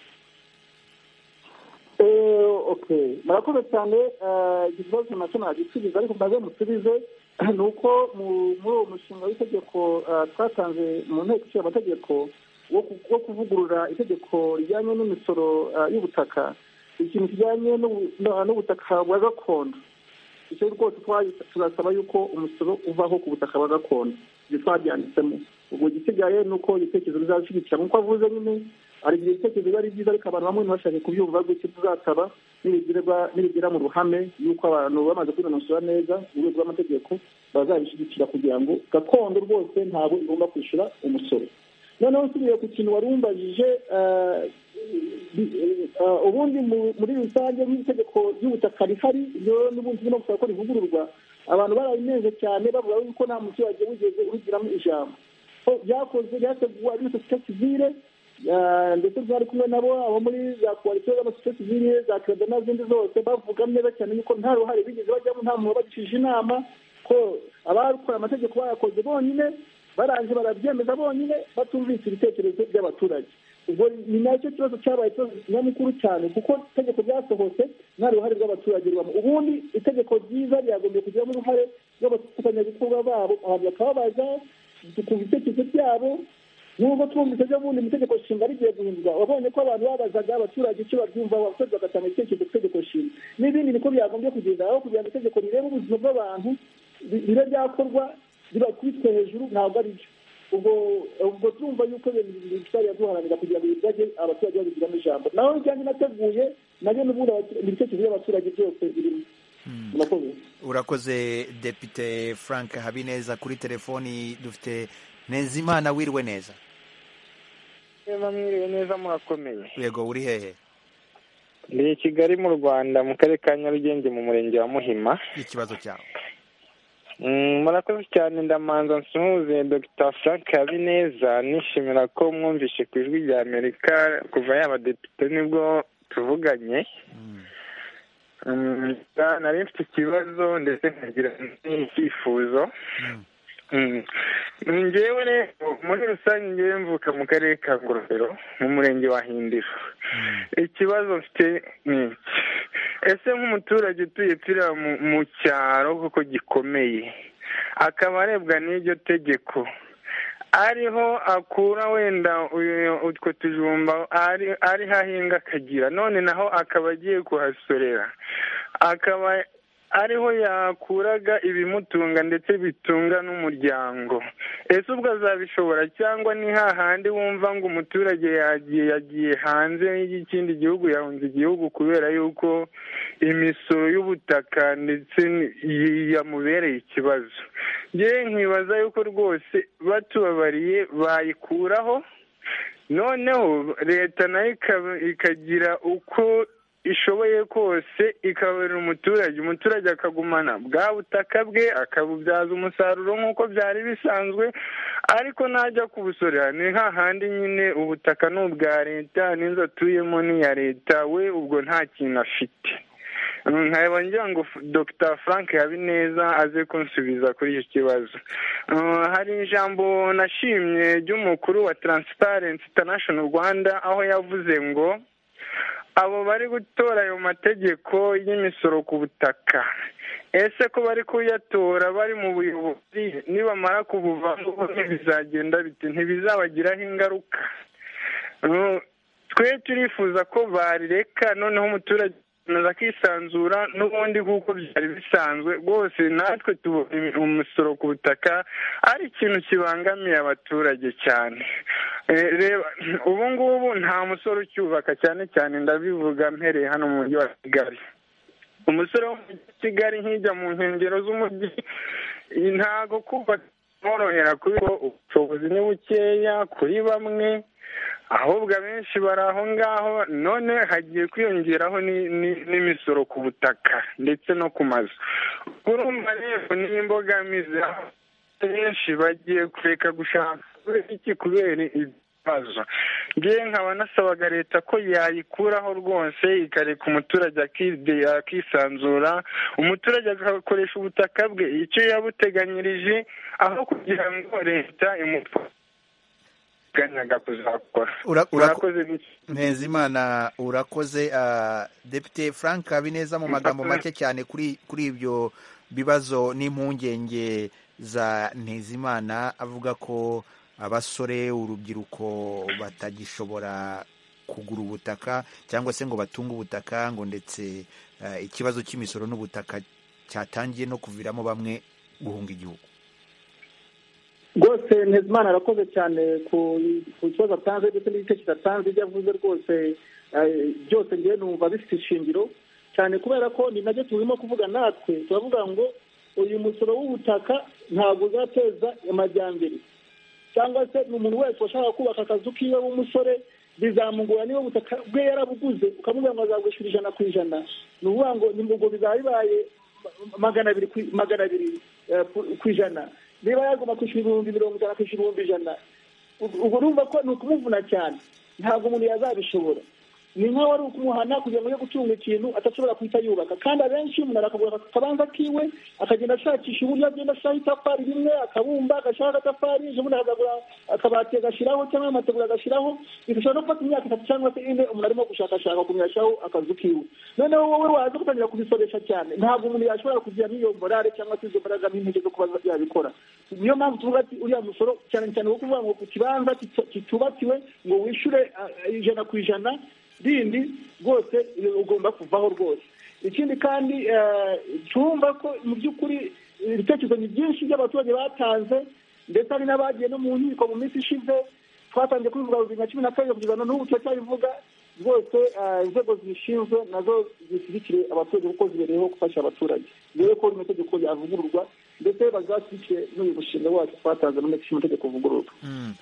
Okay, murakoze cyane. Ikibazo nacyo nagisubiza, ariko mbaze musubize. Ni uko muri uwo mushinga w'itegeko twatanze mu nteko ishinga amategeko wo kuvugurura itegeko rijyanye n'imisoro y'ubutaka, ikintu kijyanye n'ubutaka bwa gakondo, icyo rwose turasaba yuko umusoro uvaho ku butaka bwa gakondo. Ibyo twabyanditsemo ubwo igisigaye ni uko ibitekerezo bizashyigikira nk'uko avuze nyine hari igihe ibitekerezo biba ari byiza ariko abantu bamwe ntibashake kubyumva gutyo tuzasaba nibigera mu ruhame y'uko abantu bamaze kwinonosora neza mu rwego rw'amategeko bazabishyigikira kugira ngo gakondo rwose ntabwo igomba kwishyura umusoro. noneho nsubiye ku kintu wari umbajije ubundi muri rusange nk'itegeko ry'ubutaka rihari iyo n'ubundi no gusaba ko rivugururwa abantu barabineze cyane bavuga yuko nta muturage wigeze urigiramo ijambo byakozwe byateguwe ari sosiyete sivile ndetse byari kumwe nabo abo muri za koalisiyo z'amasosiyete sivile za credo n'izindi zose bavuga neza cyane yuko nta ruhare bigeze bajyamo, nta muntu wabagishije inama, ko abakora amategeko bayakoze bonyine barangije barabyemeza bonyine batumvise ibitekerezo by'abaturage. ubwo ni nacyo kibazo cyabaye ikibazo nyamukuru cyane kuko itegeko ryasohotse nta ruhare rw'abaturage rubamo. ubundi itegeko ryiza ryagombye kugiramo uruhare rw'abafatanyabikorwa babo, abantu bakababaza tukumva ibitekerezo byabo. nubwo twumvise byo bundi mu itegeko nshinga rigiye guhindurwa wabonye ko abantu babazaga abaturage icyo babyumva abaturage bagatanga ibitekerezo ku itegeko nshinga n'ibindi niko byagombye kugenda aho kugira ngo itegeko rirebe ubuzima bw'abantu bibe byakorwa bibakubitwe hejuru ntabwo ari byo. ubwo ubwo turumva yuko ibintu bitari duharanira kugira ngo bijye abaturage babigiramo ijambo. naho ijyanye nateguye nabyo n'ubundi ibitekerezo by'abaturage byose birimo. urakoze Depite Frank Habineza. kuri telefoni dufite Ntezimana, wiriwe neza? mwiriwe neza murakomeye. yego uri hehe? ndi i Kigali mu Rwanda mu karere ka Nyarugenge mu murenge wa Muhima. ikibazo cyawe? murakoze cyane. ndamanza nsuhuze Dr Frank Habineza nishimira ko mwumvishe ku ijwi rya Amerika kuva yaba depite nibwo tuvuganye. nari mfite ikibazo ndetse nkagira n'icyifuzo. njyewe rero muri rusange ngewe mvuka mu karere ka Ngororero mu murenge wa Hindiro. ikibazo mfite ni iki: ese nk'umuturage utuye turiya mu cyaro kuko gikomeye akaba arebwa n'iryo tegeko, ariho akura wenda utwo tujumba ariho ahinga akagira, none naho akaba agiye kuhasorera, akaba ariho yakuraga ibimutunga ndetse bitunga n'umuryango, ese ubwo azabishobora cyangwa ni hahandi wumva ngo umuturage yagiye yagiye hanze y'ikindi gihugu, yahunze igihugu kubera yuko imisoro y'ubutaka ndetse yamubereye ikibazo? njyewe nkibaza yuko rwose batubabariye bayikuraho, noneho leta nayo ikagira uko ishoboye kose ikabarira umuturage, umuturage akagumana bwa butaka bwe akabubyaza umusaruro nk'uko byari bisanzwe, ariko najya kubusorera ni hahandi nyine ubutaka ni ubwa leta n'inzu atuyemo ni iya leta, we ubwo nta kintu afite. nkaba ngira ngo Dr Frank Habineza aze kunsubiza kuri icyo kibazo. hari ijambo nashimye ry'umukuru wa Transparency International Rwanda aho yavuze ngo abo bari gutora ayo mategeko y'imisoro ku butaka, ese ko bari kuyatora bari mu buyobozi nibamara kubuvamo ntibizagenda bite? ntibizabagiraho ingaruka? twe turifuza ko barireka noneho umuturage akisanzura n'ubundi kuko byari bisanzwe rwose. natwe tubona umusoro ku butaka ari ikintu kibangamiye abaturage cyane. reba ubu ngubu nta musoro ucyubaka, cyane cyane ndabivuga mpereye hano mu mujyi wa Kigali. umusoro wo mu mujyi wa Kigali nkijya mu nkengero z'umujyi ntago kubaka borohera kubera ubushobozi ni bukeya kuri bamwe, ahubwo abenshi bari aho ngaho, none hagiye kwiyongeraho n'imisoro ku butaka ndetse no ku mazu. urumva rero n'imbogamizi benshi bagiye kureka gushaka iki kubera ibibazo. ngewe nkaba nasabaga leta ko yayikuraho rwose ikareka umuturage akisanzura, umuturage agakoresha ubutaka bwe icyo yabuteganyirije, aho kugira ngo leta imutware. Ntezimana, urakoze. Depite Frank Habineza mu magambo make cyane kuri kuri ibyo bibazo n'impungenge za Ntezimana, avuga ko abasore, urubyiruko batagishobora kugura ubutaka cyangwa se ngo batunge ubutaka, ngo ndetse ikibazo cy'imisoro n'ubutaka cyatangiye no kuviramo bamwe guhunga igihugu. rwose ntezimana arakoze cyane ku kibazo atanze ndetse n'ibitekerezo atanze ibyo avuze rwose byose ngewe numva bifite ishingiro cyane kubera ko ni nabyo turimo kuvuga natwe turavuga ngo uyu musoro w'ubutaka ntabwo uzateza amajyambere cyangwa se ni umuntu wese washaka kubaka akazu kiwe w'umusore bizamugora niba ubutaka bwe yarabuguze ukamubwira ngo azagwishyura ijana ku ijana ni ukuvuga ngo nimubwo bizaba bibaye magana abiri magana abiri ku ijana niba yagomba kwishyura ibihumbi mirongo itanu akishyura ibihumbi ijana ubwo urumva ko ni ukumuvuna cyane ntabwo umuntu yazabishobora ni nk'aho ari ukumuhana kugira ngo yo gutunga ikintu atashobora guhita yubaka kandi abenshi umuntu arakagura akabanza kiwe akagenda ashakisha uburyo agenda ashaka itafari rimwe akabumba agashaka agatafari ejo bundi akagura akabati agashyiraho cyangwa amategura agashyiraho bigashobora no gufata imyaka itatu cyangwa se ine umuntu arimo gushakashaka kumyashaho akazu kiwe noneho wowe waza gutangira kubisoresha cyane ntabwo umuntu yashobora kugira n'iyo morale cyangwa se izo mbaraga n'intege zo kuba yabikora niyo mpamvu tuvuga ati uriya musoro cyane cyane wo kuvuga ngo ku kibanza kitubakiwe ngo wishyure ijana ku ijana bindi rwose ugomba kuvaho rwose ikindi kandi twumva ko mu by'ukuri ibitekerezo ni byinshi by'abaturage batanze ndetse hari n'abagiye no mu nkiko mu minsi ishize twatangiye kubivuga bibiri na cumi na kabiri kugeza n'ubu turacyabivuga rwose inzego zibishinzwe nazo zishyigikire abaturage kuko zibereyeho gufasha abaturage rero ko iri tegeko ryavugururwa ndetse bazashyigikiye n'uyu mushinga wacu twatanze n'umwe amategeko kuvugururwa.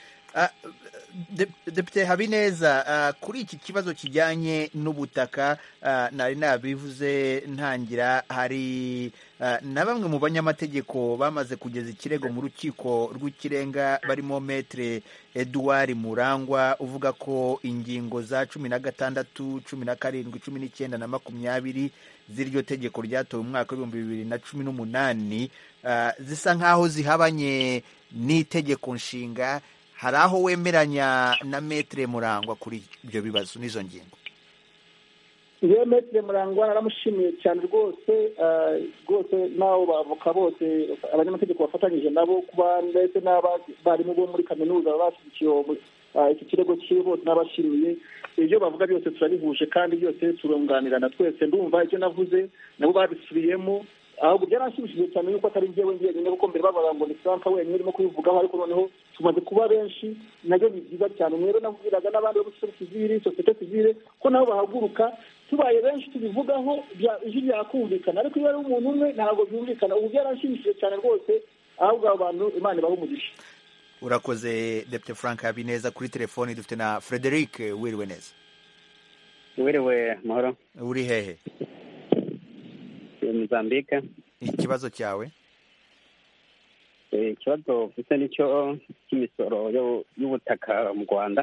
Depite Habineza, kuri iki kibazo kijyanye n'ubutaka nari nabivuze ntangira, hari na bamwe mu banyamategeko bamaze kugeza ikirego mu rukiko rw'ikirenga barimo Maître Edouard Murangwa uvuga ko ingingo za cumi na gatandatu cumi na karindwi cumi n'icyenda na makumyabiri z'iryo tegeko ryatowe mu mwaka w'ibihumbi bibiri na cumi n'umunani zisa nk'aho zihabanye n'itegeko nshinga. Hari aho wemeranya na Maître Murangwa kuri ibyo bibazo n'izo ngingo? Yewe Maître Murangwa naramushimiye cyane rwose rwose n'abo bavoka bose abanyamategeko bafatanyije nabo kuba ndetse n'abarimu bo muri kaminuza bashyigikiye iki kirego cye bose n'abashimiye ibyo bavuga byose turabihuje kandi byose turunganirana twese. Ndumva icyo navuze nabo babisubiyemo ahubwo byaranshimishije cyane yuko atari njyewe njyenyine kuko mbere bavuga ngo ni Frank wenyine urimo kubivugaho ariko noneho tumaze kuba benshi nabyo ni byiza cyane. Rero nabwiraga n'abandi bo muri sosiyete sosiyete sivile ko nabo bahaguruka tubaye benshi tubivugaho ijwi ryakumvikana ariko iyo ari umuntu umwe ntabwo byumvikana. Ubu byaranshimishije cyane rwose ahubwo abo bantu Imana ibahe umugisha. Urakoze Depite Frank Habineza. Kuri telefoni dufite na Frederic. Wiriwe neza? Wiriwe mahoro. Uri hehe? Mozambique. Ikibazo cyawe? Ikibazo mfite nicyo cy'imisoro y'ubutaka mu Rwanda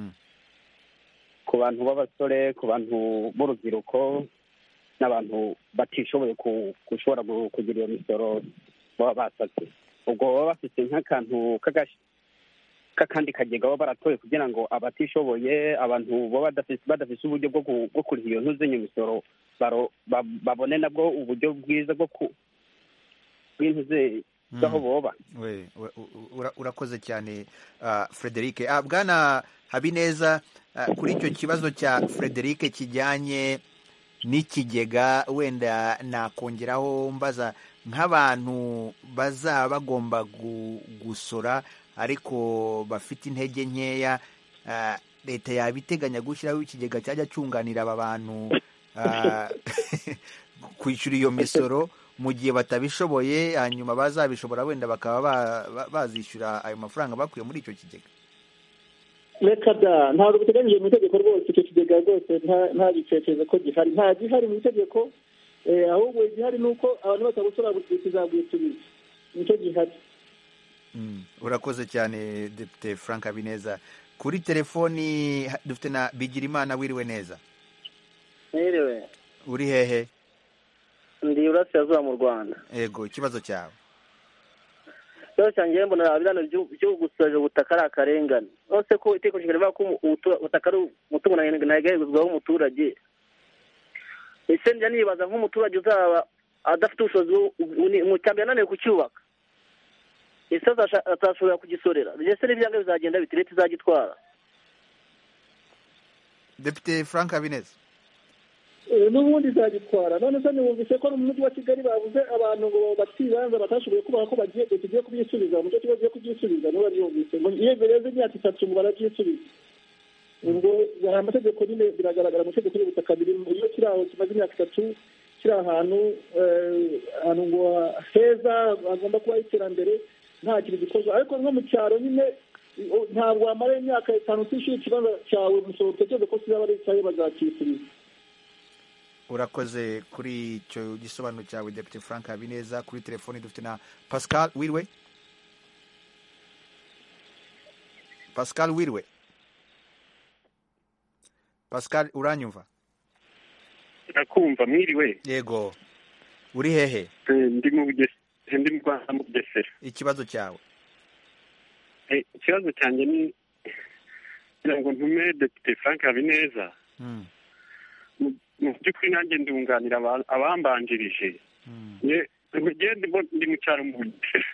ku bantu b'abasore, ku bantu b'urubyiruko n'abantu batishoboye gushobora kugira iyo misoro baba basatse. Ubwo baba bafite nk'akantu k'akandi kagega baba baratoye kugira ngo abatishoboye, abantu baba badafite uburyo bwo kuriha iyo ntuzenye imisoro babone nabwo uburyo bwiza bwo bw'intuze aho boba. Urakoze cyane Frederic. Bwana Habineza, kuri icyo kibazo cya Frederic kijyanye n'ikigega, wenda nakongeraho mbaza nk'abantu bazaba bagomba gusora ariko bafite intege nkeya, leta yabiteganya gushyiraho ikigega cyajya cyunganira aba bantu kwishyura iyo misoro mu gihe batabishoboye, hanyuma bazabishobora wenda bakaba bazishyura ayo mafaranga bakuye muri icyo kigega? Reka da, ntabwo biteganyije mu itegeko rwose. Icyo kigega rwose nta gitekerezo ko gihari, nta gihari mu itegeko, ahubwo igihari ni uko abantu batagusora kizabwisubiza, nicyo gihari. Urakoze cyane Depite Frank Habineza. Kuri telefoni dufite na Bigirimana. Wiriwe neza? Mwiriwe. Uri hehe? Ndi Burasirazuba mu Rwanda. Yego, ikibazo cyawe? Ikibazo cyanjye mbona abirano byo gusoje ubutaka ari akarengane. Nose ko iteko nshinga rivuga ko ubutaka ari umutungo ntageregezwaho umuturage. Ese njya nibaza nk'umuturage uzaba adafite ubushobozi mu cyambere ananiwe kucyubaka, ese atashobora kugisorera? Ese n'ibyanga bizagenda biti leta izagitwara? Depite Frank Habineza. n'ubundi izagitwara. none se niwumvise ko mu mujyi wa Kigali babuze abantu ngo batibanza batashoboye kubaha ko bagiye tugiye kubyisubiza mu cyo kigo giye kubyisubiza niba byumvise ngo iyo bereze imyaka itatu ngo barabyisubiza. ubwo hari amategeko nyine biragaragara mu itegeko ry'ubutaka biri iyo kiri aho kimaze imyaka itatu kiri ahantu ahantu ngo heza hagomba kubaho iterambere nta kintu gikorwa. ariko nko mu cyaro nyine ntabwo wamara imyaka itanu utishyuye ikibanza cyawe umusoro utekereza ko kizaba ari icyawe bazakisubiza. urakoze kuri icyo gisobanuro cyawe Depite Frank Habineza. kuri telefoni dufite na Pascal Wirwe. Pascal Wirwe. Pascal uranyumva? ndakumva mwiriwe. yego uri hehe? ndi mu Bugesera ndi mu Rwanda mu Bugesera. ikibazo cyawe? ikibazo cyanjye ni kugira ngo ntume Depite Frank Habineza. mu by'ukuri nanjye ndunganira abambanjirije. ndi mu cyaro mu Bugesera.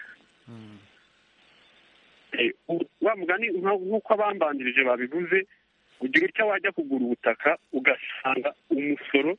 wa mugani nk'uko abambanjirije babivuze ugira utya wajya kugura ubutaka ugasanga umusoro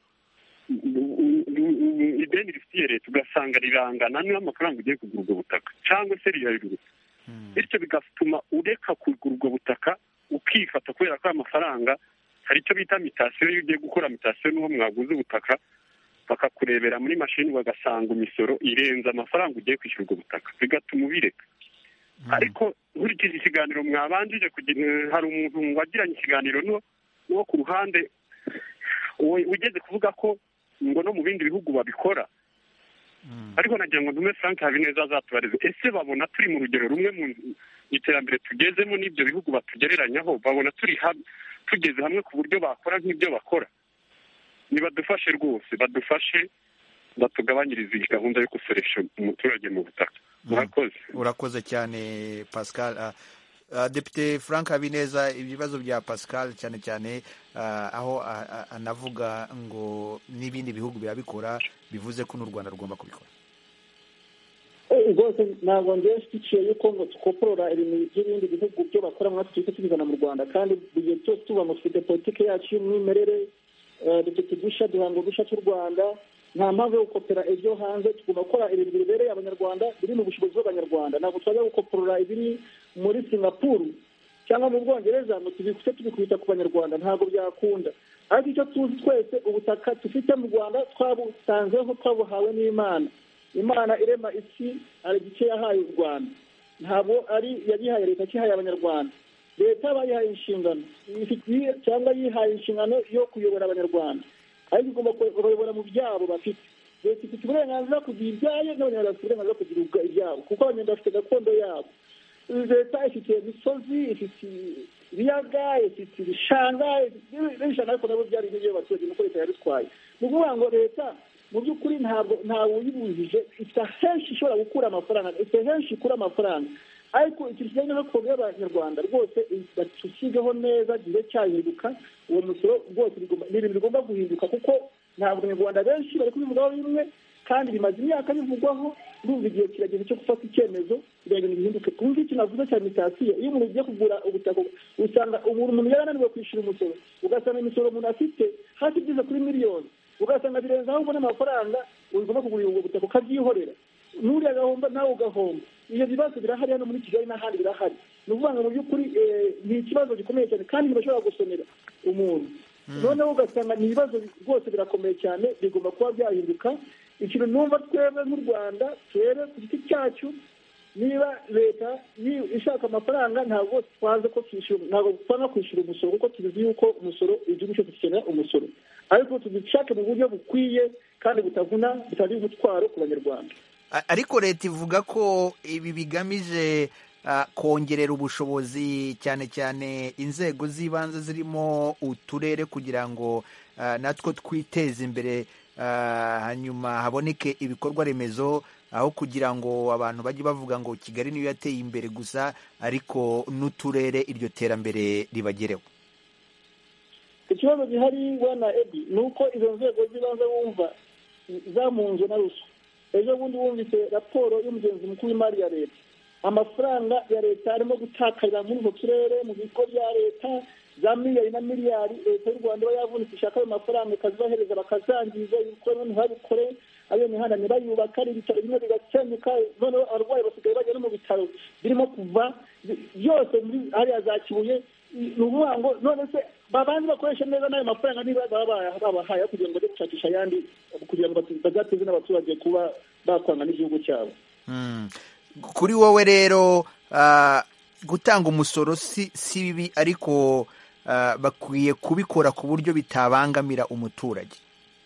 ideni rifitiye leta ugasanga rirangana n'amafaranga ugiye kugura ubwo butaka cyangwa se riraruta. bityo bigatuma ureka kugura ubwo butaka ukifata kubera ko amafaranga hari icyo bita mitasiyo. iyo ugiye gukora mitasiyo n'uwo mwaguze ubutaka bakakurebera muri mashini bagasanga imisoro irenze amafaranga ugiye kwishyura ubwo butaka bigatuma ubireka. ariko nkurikije ikiganiro mwabanjije hari umuntu wagiranye ikiganiro n'uwo ku ruhande ugeze kuvuga ko ngo no mu bindi bihugu babikora. ariko nagira ngo ntume Frank Habineza azatubareze ese babona turi mu rugero rumwe mu iterambere tugezemo n'ibyo bihugu batugereranyaho? babona turi tugeze hamwe ku buryo bakora nk'ibyo bakora? nibadufashe rwose badufashe batugabanyiriza iyi gahunda yo gusoresha umuturage mu butaka. murakoze. urakoze cyane Pascal. uh, uh, Depite Frank Habineza, ibibazo bya Pascal cyane cyane uh, aho uh, uh, anavuga ngo n'ibindi bihugu birabikora bivuze ko n'u Rwanda rugomba kubikora. rwose ntabwo ngewe nshyigikiye yuko ngo tukoporora ibintu by'ibindi bihugu byo bakora mwatwe tuhita tubizana mu Rwanda kandi buri gihe cyose tuba ngo dufite politiki yacu y'umwimerere dufite udushya duhanga udushya tw'u Rwanda. nta mpamvu yo gukopera ibyo hanze. tugomba gukora ibintu bibereye abanyarwanda biri mu bushobozi bw'abanyarwanda. ntabwo twajya gukoporora ibiri muri Singapuru cyangwa mu Bwongereza ngo tubikuse tubikubita ku banyarwanda, ntabwo byakunda. ariko icyo tuzi twese ubutaka dufite mu Rwanda twabutanzeho twabuhawe n'Imana. Imana irema isi hari igice yahaye u Rwanda, ntabwo ari yagihaye leta kihaye abanyarwanda. leta bayihaye inshingano cyangwa yihaye inshingano yo kuyobora abanyarwanda, ariko igomba kubayobora mu byabo bafite. leta ifite uburenganzira kugira ibyayo n'abanyarwanda bafite uburenganzira kugira ibyabo kuko abanyarwanda bafite gakondo yabo. leta ifite imisozi, ifite ibiyaga, ifite ibishanga n'ibishanga ariko nabo byari ibyo abaturage nuko leta yabitwaye. ni ukuvuga ngo leta mu by'ukuri ntabwo ntawe uyibujije, ifite henshi ishobora gukura amafaranga, ifite henshi ikura amafaranga. ariko ikintu kijyanye no kubera abanyarwanda rwose batusigeho neza gihe cyahinduka. uwo musoro rwose ni ibintu bigomba guhinduka kuko ntabwo abanyarwanda benshi bari kubivugaho bimwe kandi bimaze imyaka bivugwaho. ndumva igihe kirageze cyo gufata icyemezo kugira ngo bihinduke. ku ngiki navuze cya mitasiyo, iyo umuntu ugiye kugura ubutaka usanga umuntu yarananiwe kwishyura umusoro, ugasanga imisoro umuntu afite hafi igeze kuri miliyoni, ugasanga birenze aho ubona amafaranga ugomba kugura ubwo butaka ukabyihorera. n'uriya agahomba nawe ugahomba. ibyo bibazo birahari hano muri Kigali n'ahandi birahari. ni ukuvuga ngo mu by'ukuri ni ikibazo gikomeye cyane kandi ntibashobora gusonera umuntu. noneho ugasanga ni ibibazo rwose birakomeye cyane, bigomba kuba byahinduka. ikintu numva twebwe nk'u Rwanda twebwe ku giti cyacu, niba leta ishaka amafaranga ntabwo twaze ko twishyura, ntabwo twanga kwishyura umusoro kuko tuzi yuko umusoro igihugu cyose gikenera umusoro, ariko tubishake mu buryo bukwiye kandi butavuna butari umutwaro ku banyarwanda. ariko leta ivuga ko ibi bigamije kongerera ubushobozi cyane cyane inzego z'ibanze zirimo uturere kugira ngo natwo twiteze imbere, hanyuma haboneke ibikorwa remezo, aho kugira ngo abantu bajye bavuga ngo Kigali niyo yateye imbere gusa ariko n'uturere iryo terambere ribagereho. ikibazo gihari bwana Edi ni uko izo nzego z'ibanze wumva zamunzwe na ruswa. ejo bundi wumvise raporo y'umugenzi mukuru w'imari ya leta, amafaranga ya leta arimo gutakarira muri utwo turere mu bigo bya leta za miliyari na miliyari leta y'u rwanda iba yavunikisha ayo mafaranga ikazibahereza bakazangiza ibikore ntibabikore ayo mihanda ntibayubaka ari ibitaro bimwe bigasenyuka noneho abarwayi basigaye bajya no mu bitaro birimo kuva byose muri hariya za Kibuye ni ukuvuga ngo none se babanze bakoresha neza n'ayo mafaranga niba baba babahaye kugira ngo bajye gushakisha ayandi kugira ngo bazateze n'abaturage kuba bakwanga n'igihugu cyabo. Kuri wowe rero gutanga umusoro si si bibi ariko bakwiye kubikora ku buryo bitabangamira umuturage.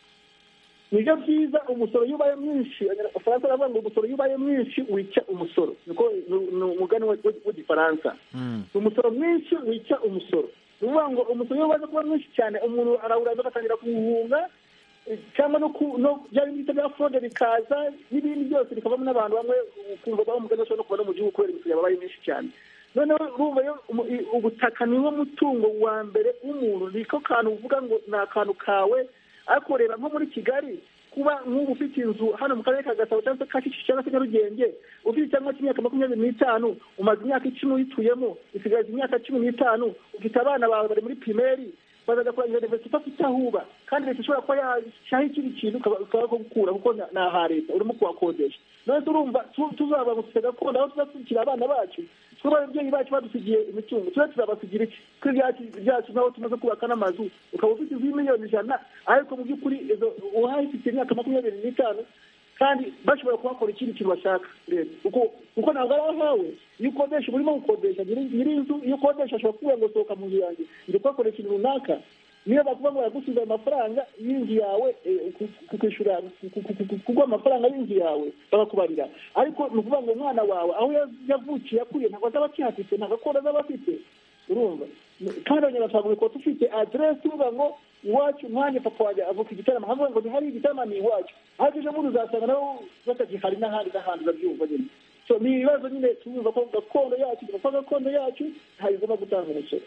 Nibyo byiza umusoro yubaye mwinshi Abafaransa baravuga ngo umusoro yubaye mwinshi wica umusoro niko umugani w'igifaransa. Umusoro mwinshi wica umusoro nuvuga ngo umusoro yubaye kuba mwinshi cyane umuntu arawuraza agatangira kuwuhunga cyangwa no byari bita bya fraude bikaza n'ibindi byose bikavamo n'abantu bamwe kumva baba umugani bashobora no kuba no mu gihugu kubera imisoro yabaye myinshi cyane. Noneho urumva yo ubutaka niwo mutungo wa mbere w'umuntu niko kantu uvuga ngo ni akantu kawe ariko reba nko muri Kigali kuba nk'ubu ufite inzu hano mu karere ka Gasabo cyangwa se Kacyiru cyangwa se Nyarugenge ufite cyangwa cy'imyaka makumyabiri n'itanu umaze imyaka icumi uyituyemo isigaje imyaka cumi n'itanu ufite abana bawe bari muri primeri bazaga kurangiza university ufite ahuba kandi leta ishobora kuba yashaho ikindi kintu ukaba gukura kuko ni aha leta urimo kuhakodesha. None turumva tuzaba gufite gakondo aho tuzasukira abana bacu kuba ababyeyi bacu badusigiye imitungo tuba tuzabasigira iki kuri byacu naho tumaze kubaka n'amazu ukaba ufite miliyoni ijana ariko mu by'ukuri uhaye ifite imyaka makumyabiri n'itanu kandi bashobora kuhakora ikindi kintu bashaka leta kuko ntabwo ari ahawe iyo ukodesha urimo gukodesha nyiri inzu iyo ukodesha ashobora kuvuga ngo sohoka mu nzu yanjye iri kuhakora ikintu runaka niyo bakuvuga ngo baragusubiza amafaranga y'inzu yawe kukwishyura kuguha amafaranga y'inzu yawe bagakubarira ariko ni ukuvuga ngo umwana wawe aho yavukiye akuriye ntabwo azaba akihafite nta gakondo azaba afite urumva kandi abanyarwanda bakaba dufite aderesi uvuga ngo iwacu nkanjye papa wanjye avuka igitaramo havuga ngo ntihari igitaramo ni iwacu ariko ejo bundi uzasanga nabo batagihari n'ahandi n'ahandi babyumva nyine so ni ibibazo nyine tuvuga ko gakondo yacu tuvuga gakondo yacu ntayigomba gutanga umusoro.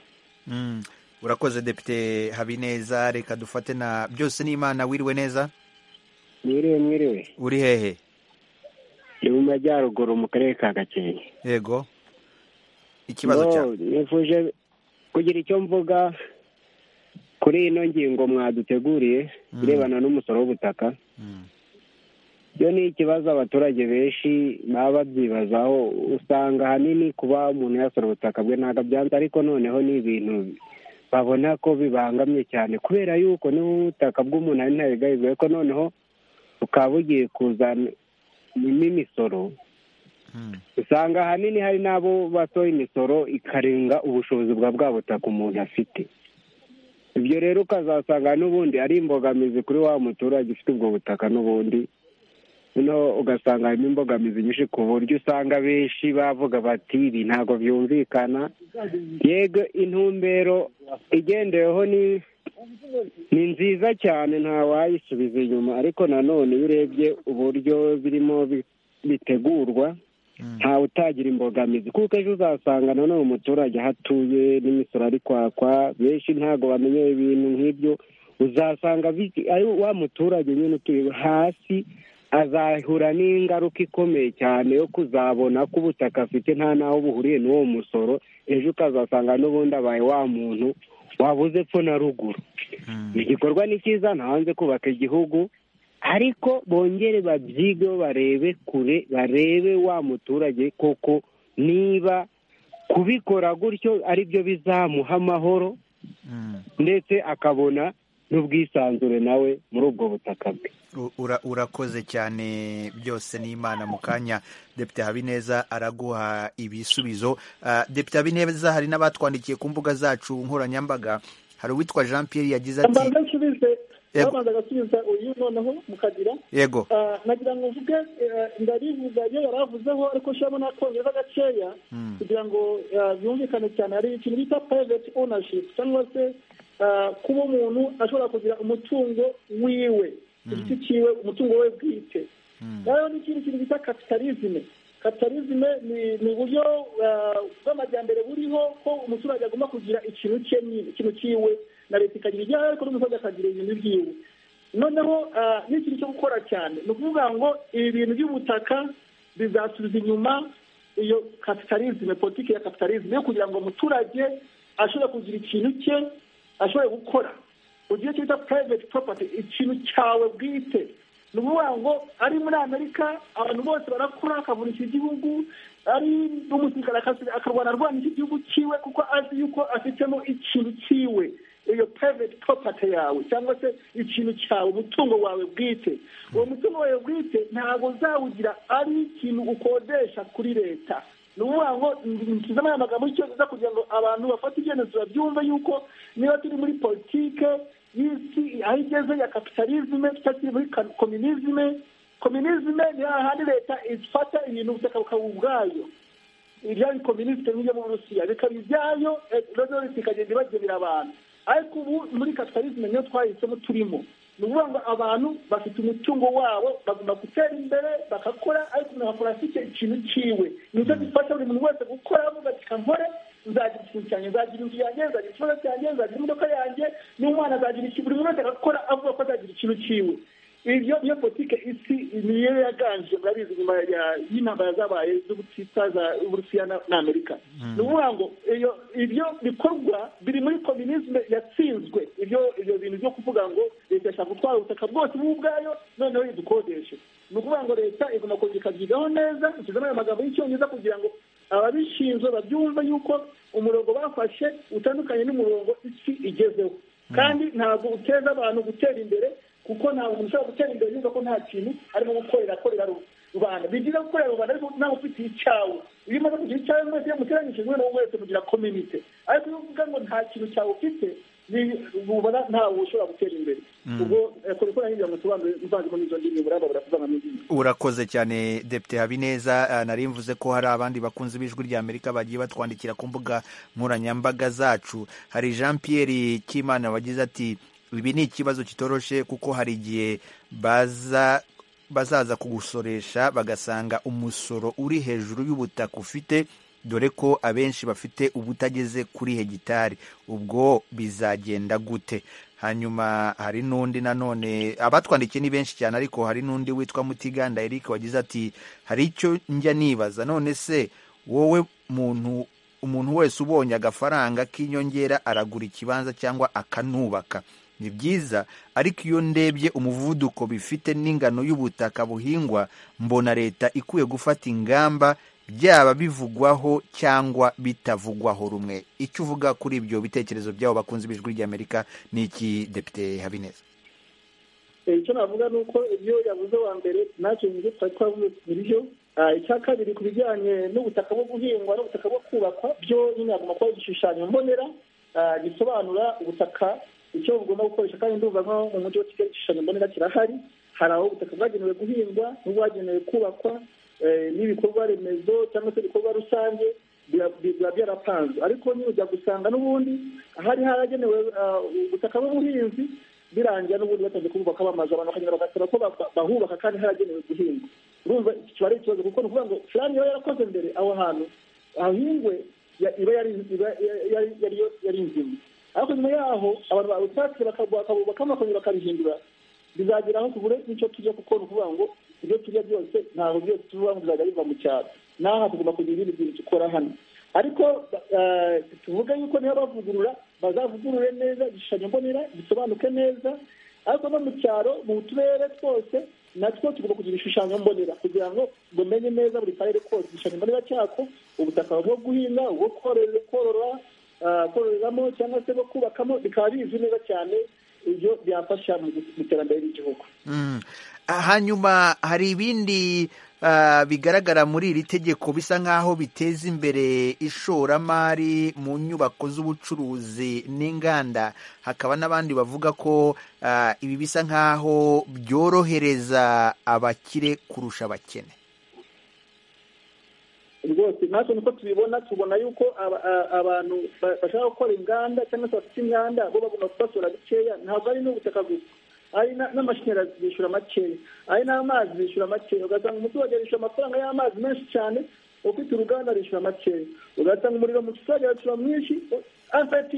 Urakoze Depite Habineza, reka dufate na Byose n'Imana. Wiriwe neza? Mwiriwe mwiriwe. Uri hehe? Ni mu majyaruguru mu karere ka Gakenke. Yego. Ikibazo cyawe? Nifuje kugira icyo mvuga kuri ino ngingo mwaduteguriye irebana n'umusoro w'ubutaka. Iyo ni ikibazo abaturage benshi baba babyibazaho, usanga ahanini kuba umuntu yasora ubutaka bwe ntabwo byanze, ariko noneho ni ibintu babona ko bibangamye cyane kubera yuko n'ubutaka bw'umuntu ari ntabigayizwe ko noneho bukaba bugiye kuzana imisoro. Usanga ahanini hari n'abo basohoye imisoro ikarenga ubushobozi bwa bwa butaka umuntu afite. Ibyo rero ukazasanga n'ubundi ari imbogamizi kuri wa muturage ufite ubwo butaka n'ubundi, noneho ugasanga harimo imbogamizi nyinshi ku buryo usanga benshi bavuga bati ibi ntabwo byumvikana. Yego intumbero igendeweho ni ni nziza cyane nta wayisubiza inyuma, ariko nanone iyo urebye uburyo birimo bitegurwa ntawe utagira imbogamizi, kuko ejo uzasanga nanone umuturage aho atuye n'imisoro ari kwakwa, benshi ntabwo bamenye ibintu nk'ibyo. Uzasanga ari wa muturage nyine utuye hasi azahura n'ingaruka ikomeye cyane yo kuzabona ko ubutaka afite nta n'aho buhuriye n'uwo musoro. Ejo ukazasanga n'ubundi abaye wa muntu wabuze epfo na ruguru. Igikorwa ni cyiza, ntahanze kubaka igihugu, ariko bongere babyige barebe kure, barebe wa muturage koko niba kubikora gutyo ari byo bizamuha amahoro ndetse akabona n'ubwisanzure nawe muri ubwo butaka bwe. Urakoze cyane Byose n'Imana. mu kanya Depite Habineza araguha ibisubizo. Depite Habineza, hari n'abatwandikiye ku mbuga zacu nkoranyambaga. Hari uwitwa Jean Pierre yagize ati babanza agasubiza uyu noneho mukagira yego nagira ngo mvuge ndarivuga iyo yaravuzeho ariko nshiramo n'akongereza gakeya kugira ngo byumvikane cyane. Hari ikintu bita private ownership cyangwa se kuba umuntu ashobora kugira umutungo wiwe ku giti cyiwe, umutungo we bwite. rero ni ikindi kintu bita kapitalizme. Kapitalizme ni uburyo bw'amajyambere buriho ko umuturage agomba kugira ikintu cye, ikintu cyiwe, na leta ikagira ibyayo ariko n'umuturage akagira ibintu byiwe. Noneho n'ikintu cyo gukora cyane ni ukuvuga ngo ibi bintu by'ubutaka bizasubiza inyuma iyo kapitalizme, politiki ya kapitalizme yo kugira ngo umuturage ashobora kugira ikintu cye ashobora gukora ugiye cyita private property, ikintu cyawe bwite. Ni ukuvuga ngo ari muri Amerika abantu bose barakora akavunisha igihugu, ari n'umusirikare akarwana arwana iki gihugu cyiwe kuko azi yuko afitemo ikintu cyiwe, iyo private property yawe cyangwa se ikintu cyawe, umutungo wawe bwite. Uwo mutungo wawe bwite ntabwo uzawugira ari ikintu ukodesha kuri leta. Ni ukuvuga ngo nshyizemo aya magambo y'icyongereza kugira ngo abantu bafate ibyemezo babyumve yuko niba turi muri politike y'isi aho igeze ya kapitalisme tutakiri muri kominizme. Kominizme ni hahandi leta ifata ibintu ubutaka bukaba ubwayo, ibyari kominisite nk'ibyo mu Burusiya bikaba ibyayo, rero bikagenda ibagenera abantu. Ariko ubu muri kapitalisme niyo twahisemo turimo. Ni ukuvuga ngo abantu bafite umutungo wabo bagomba gutera imbere bagakora, ariko bagakora afite ikintu cyiwe. Nicyo gifasha buri muntu wese gukora avuga ati kankore, nzagira ikintu cyanjye, nzagira inzu yanjye, nzagira ikibazo cyanjye, nzagira imodoka yanjye, n'umwana azagira ikintu. Buri muntu wese agakora avuga ko azagira ikintu cyiwe. Ibyo niyo politike isi niyo yaganje murabizi nyuma y'intambara zabaye z'ubutita za Uburusiya na Amerika. Ni ukuvuga ngo ibyo bikorwa biri muri kominizme yatsinzwe. Ibyo ibyo bintu byo kuvuga ngo leta ishaka gutwara ubutaka bwose mu bwayo noneho idukodeshe. Ni ukuvuga ngo leta igomba kongera ikabyigaho neza, ishyizemo ayo magambo y'icyongereza kugira ngo ababishinzwe babyumve yuko umurongo bafashe utandukanye n'umurongo isi igezeho. Kandi ntabwo uteza abantu gutera imbere, kuko ntabwo umuntu ushobora gutera imbere yumva ko nta kintu arimo gukorera akorera rubanda. Bigira gukorera rubanda ariko ntabwo ufite icyawe. Iyo umaze kugira icyawe mwese iyo muteranyije mwe nawe wese mugira community. Ariko iyo uvuga ngo nta kintu cyawe ufite ubona ntawe ushobora gutera imbere. Ubwo kora ngira ngo tubanze mvanze n'izo ndimi buraba buravuga n'indimi. Urakoze cyane Depite Habineza. Nari mvuze ko hari abandi bakunze b'Ijwi ry'Amerika bagiye batwandikira ku mbuga nkoranyambaga zacu. Hari Jean Pierre Kimana wagize ati ibi ni ikibazo kitoroshe kuko hari igihe baza bazaza kugusoresha bagasanga umusoro uri hejuru y'ubutaka ufite, dore ko abenshi bafite ubutageze kuri hegitari. Ubwo bizagenda gute? Hanyuma hari n'undi nanone, abatwandikiye ni benshi cyane, ariko hari n'undi witwa Mutiganda Eric wagize ati hari icyo njya nibaza, none se wowe muntu umuntu wese ubonye agafaranga k'inyongera aragura ikibanza cyangwa akanubaka, ni byiza, ariko iyo ndebye umuvuduko bifite n'ingano y'ubutaka buhingwa, mbona leta ikwiye gufata ingamba, byaba bivugwaho cyangwa bitavugwaho rumwe. Icyo uvuga kuri ibyo bitekerezo byabo bakunze b'Ijwi ry'Amerika ni iki Depite Habineza? Icyo navuga ni uko ibyo yavuze wa mbere ntacyo nzi twari twavuze ibyo. Icya kabiri ku bijyanye n'ubutaka bwo guhingwa n'ubutaka bwo kubakwa, byo nyine hagomba kuba igishushanyo mbonera gisobanura ubutaka icyo bugomba gukoresha, kandi ndumva nko mu mujyi wa Kigali igishushanyo mbonera kirahari. Hari aho ubutaka bwagenewe guhingwa n'ubwagenewe kubakwa n'ibikorwa remezo cyangwa se ibikorwa rusange biba byarapanzwe. Ariko niba ujya gusanga n'ubundi hari haragenewe ubutaka bw'ubuhinzi birangira n'ubundi batangiye kububaka bamaze, abantu bakagenda bagasaba ko bahubaka kandi haragenewe guhingwa. Urumva iki kiba ari ikibazo, kuko ni ukuvuga ngo fulani iyo yarakoze mbere aho hantu hahingwe iba yari inzima, ariko nyuma yaho abantu bawutatse bakabubakamo bakongera bakabihindura, bizagera aho tubure n'icyo tujya, kuko ni ukuvuga ngo ibyo turya byose ntabwo byose tuvuga ngo bizajya biva mu cyaro. N'aha tugomba kugira ibindi bintu dukora hano, ariko tuvuga yuko niba bavugurura bazavugurure neza, igishushanyo mbonera gisobanuke neza. Ariko no mu cyaro mu turere twose natwo tugomba kugira ibishushanyo mbonera kugira ngo bumenye neza buri karere kose igishushanyo mbonera cyako, ubutaka bwo guhinga, ubwo korora kororeramo cyangwa se bwo kubakamo, bikaba bizwi neza cyane. Ibyo byafasha mu iterambere ry'igihugu. Hanyuma hari ibindi bigaragara muri iri tegeko bisa nk'aho biteza imbere ishoramari mu nyubako z'ubucuruzi n'inganda. Hakaba n'abandi bavuga ko ibi bisa nk'aho byorohereza abakire kurusha abakene. Rwose natwe niko tubibona, tubona yuko abantu bashaka gukora inganda cyangwa se bafite inganda bo bagomba kubasora bikeya. Ntabwo ari n'ubutaka gusa, ari n'amashanyarazi bishyura makeya, ari n'amazi bishyura makeya. Ugasanga umuturage arishyura amafaranga y'amazi menshi cyane, ufite uruganda arishyura makeya. Ugasanga umuriro mu giturage arishyura mwinshi. Afeti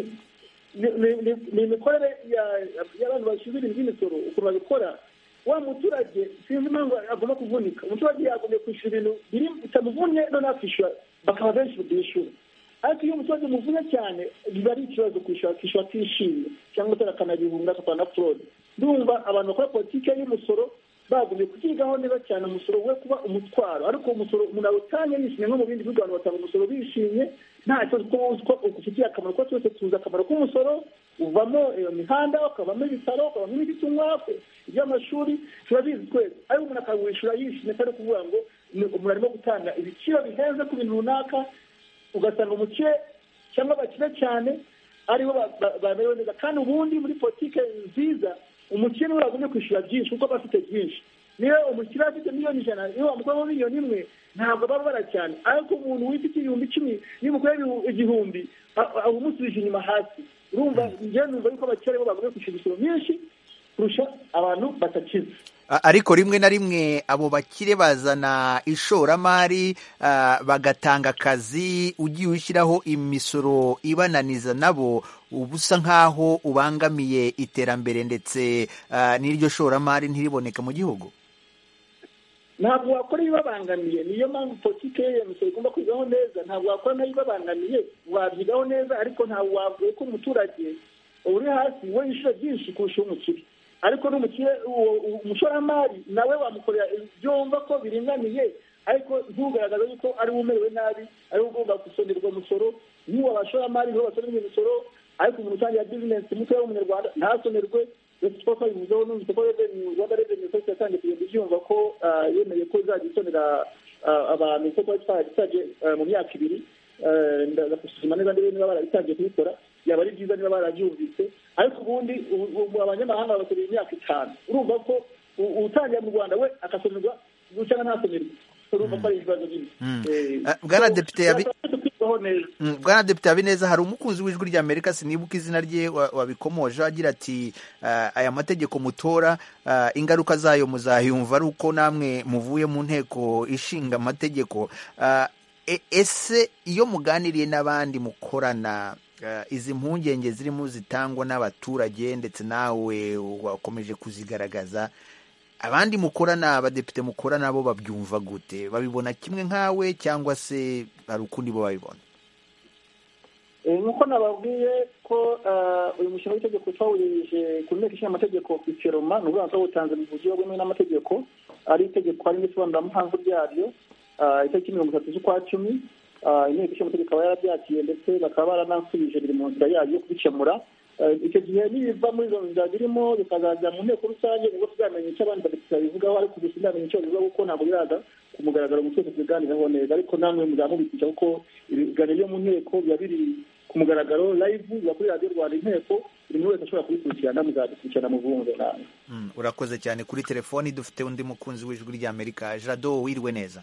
ni imikorere y'abantu bashyura ibintu by'imisoro ukuntu babikora. Wa muturage sinzi impamvu agomba kuvunika. Umuturage yagombye kwishyura ibintu biri bitamuvunnye, none akishyura bakaba benshi bishyura. ariko iyo umuturage muvuze cyane biba ari ikibazo kwishakisha atishimye cyangwa se akanabihunga akakora na fraude. Ndumva abantu bakora politiki y'umusoro bagumye kukigaho neza cyane umusoro we kuba umutwaro, ariko umusoro umuntu awutanye yishimye nko mu bindi bihugu abantu batanga umusoro bishimye nta kibazo kuko uzi ko ugufitiye akamaro, kuko twese tuzi akamaro k'umusoro, uvamo iyo mihanda, ukavamo ibitaro, ukavamo imiti tunywa, iby'amashuri turabizi twese, ariko umuntu akawishyura yishimye atari kuvuga ngo umuntu arimo gutanga ibiciro bihenze ku bintu runaka, ugasanga umukire cyangwa abakire cyane aribo bamerewe neza. Kandi ubundi muri politiki nziza umukire niwe wagomye kwishyura byinshi kuko aba afite byinshi. Niyo umukire afite miliyoni ijana niyo wamugwaho miliyoni imwe ntabwo babara cyane, ariko umuntu wifite ibihumbi icumi nimukorera igihumbi umusubije inyuma hasi. Urumva njyewe numva yuko abakire bo bagomye kwishyura imisoro myinshi kurusha abantu batakize. Ariko rimwe na rimwe abo bakire bazana ishoramari bagatanga akazi, ugiye ushyiraho imisoro ibananiza nabo uba usa nk'aho ubangamiye iterambere ndetse n'iryo shoramari ntiriboneka mu gihugu. Ntabwo wakora ibibabangamiye, niyo mpamvu politiki ya misoro igomba kwigaho neza. Ntabwo wakora nayo ibibabangamiye, wabyigaho neza, ariko ntabwo wavuye ko umuturage uri hasi we yishyura byinshi kurusha umukire. Ariko n'umukire umushoramari nawe wamukorera byumva ko biringaniye, ariko ntugaragaza yuko ari umerewe nabi, ari ugomba gusonerwa umusoro. N'uwo abashoramari nibo basonerwa imisoro, ariko umuntu utangira bizinesi muto w'umunyarwanda ntasonerwe. Resipoka bivuzeho n'umutwe ko Rwanda Revenue Authority yatangiye kugenda ibyumva ko yemeye ko izajya isonera abantu kuko twaragisaje mu myaka ibiri, ndagusuzuma neza niba barabitangiye kubikora yaba ari byiza niba barabyumvise. Ariko ubundi abanyamahanga basonerwa imyaka itanu. Urumva ko utangira mu Rwanda we akasonerwa cyangwa ntasonerwa. Urumva ko ari ibibazo byinshi. Bwana Depite yabi Bwana Depite Habineza, hari umukunzi w'ijwi rya Amerika sinibuka izina rye wabikomoje agira ati aya mategeko mutora ingaruka zayo muzayumva ari uko namwe muvuye mu nteko ishinga amategeko. Ese iyo muganiriye n'abandi mukorana, izi mpungenge zirimo zitangwa n'abaturage ndetse nawe wakomeje kuzigaragaza, abandi mukorana, abadepite mukorana bo babyumva gute? Babibona kimwe nkawe cyangwa se hari ukundi bo babibona? Nk'uko nababwiye ko uyu mushinga w'itegeko twawurije ku nteko ishinga amategeko ku Kiroma, ni ukuvuga ngo twawutanze mu buryo bwemewe n'amategeko, ari itegeko hari n'isobanuramuhango ryaryo itariki mirongo itatu z'ukwa cumi. Inteko ishinga amategeko ikaba yarabyakiye ndetse bakaba baranasubije biri mu nzira yayo yo kubikemura. Icyo gihe nibiva muri izo nzira birimo bikazajya mu nteko rusange nibwo tuzamenya icyo abandi badepite babivugaho, ariko gusa ndamenya icyo bivuga kuko ntabwo biraza ku mugaragaro mu twese tubiganiraho neza. Ariko namwe muzamubikica kuko ibiganiro byo mu nteko biba biri ku mugaragaro live, biba kuri radiyo Rwanda inteko, buri muntu wese ashobora kubikurikirana, muzabikurikirana muvunze nawe. Urakoze cyane. Kuri telefoni dufite undi mukunzi w'ijwi rya Amerika, Jado, wiriwe neza?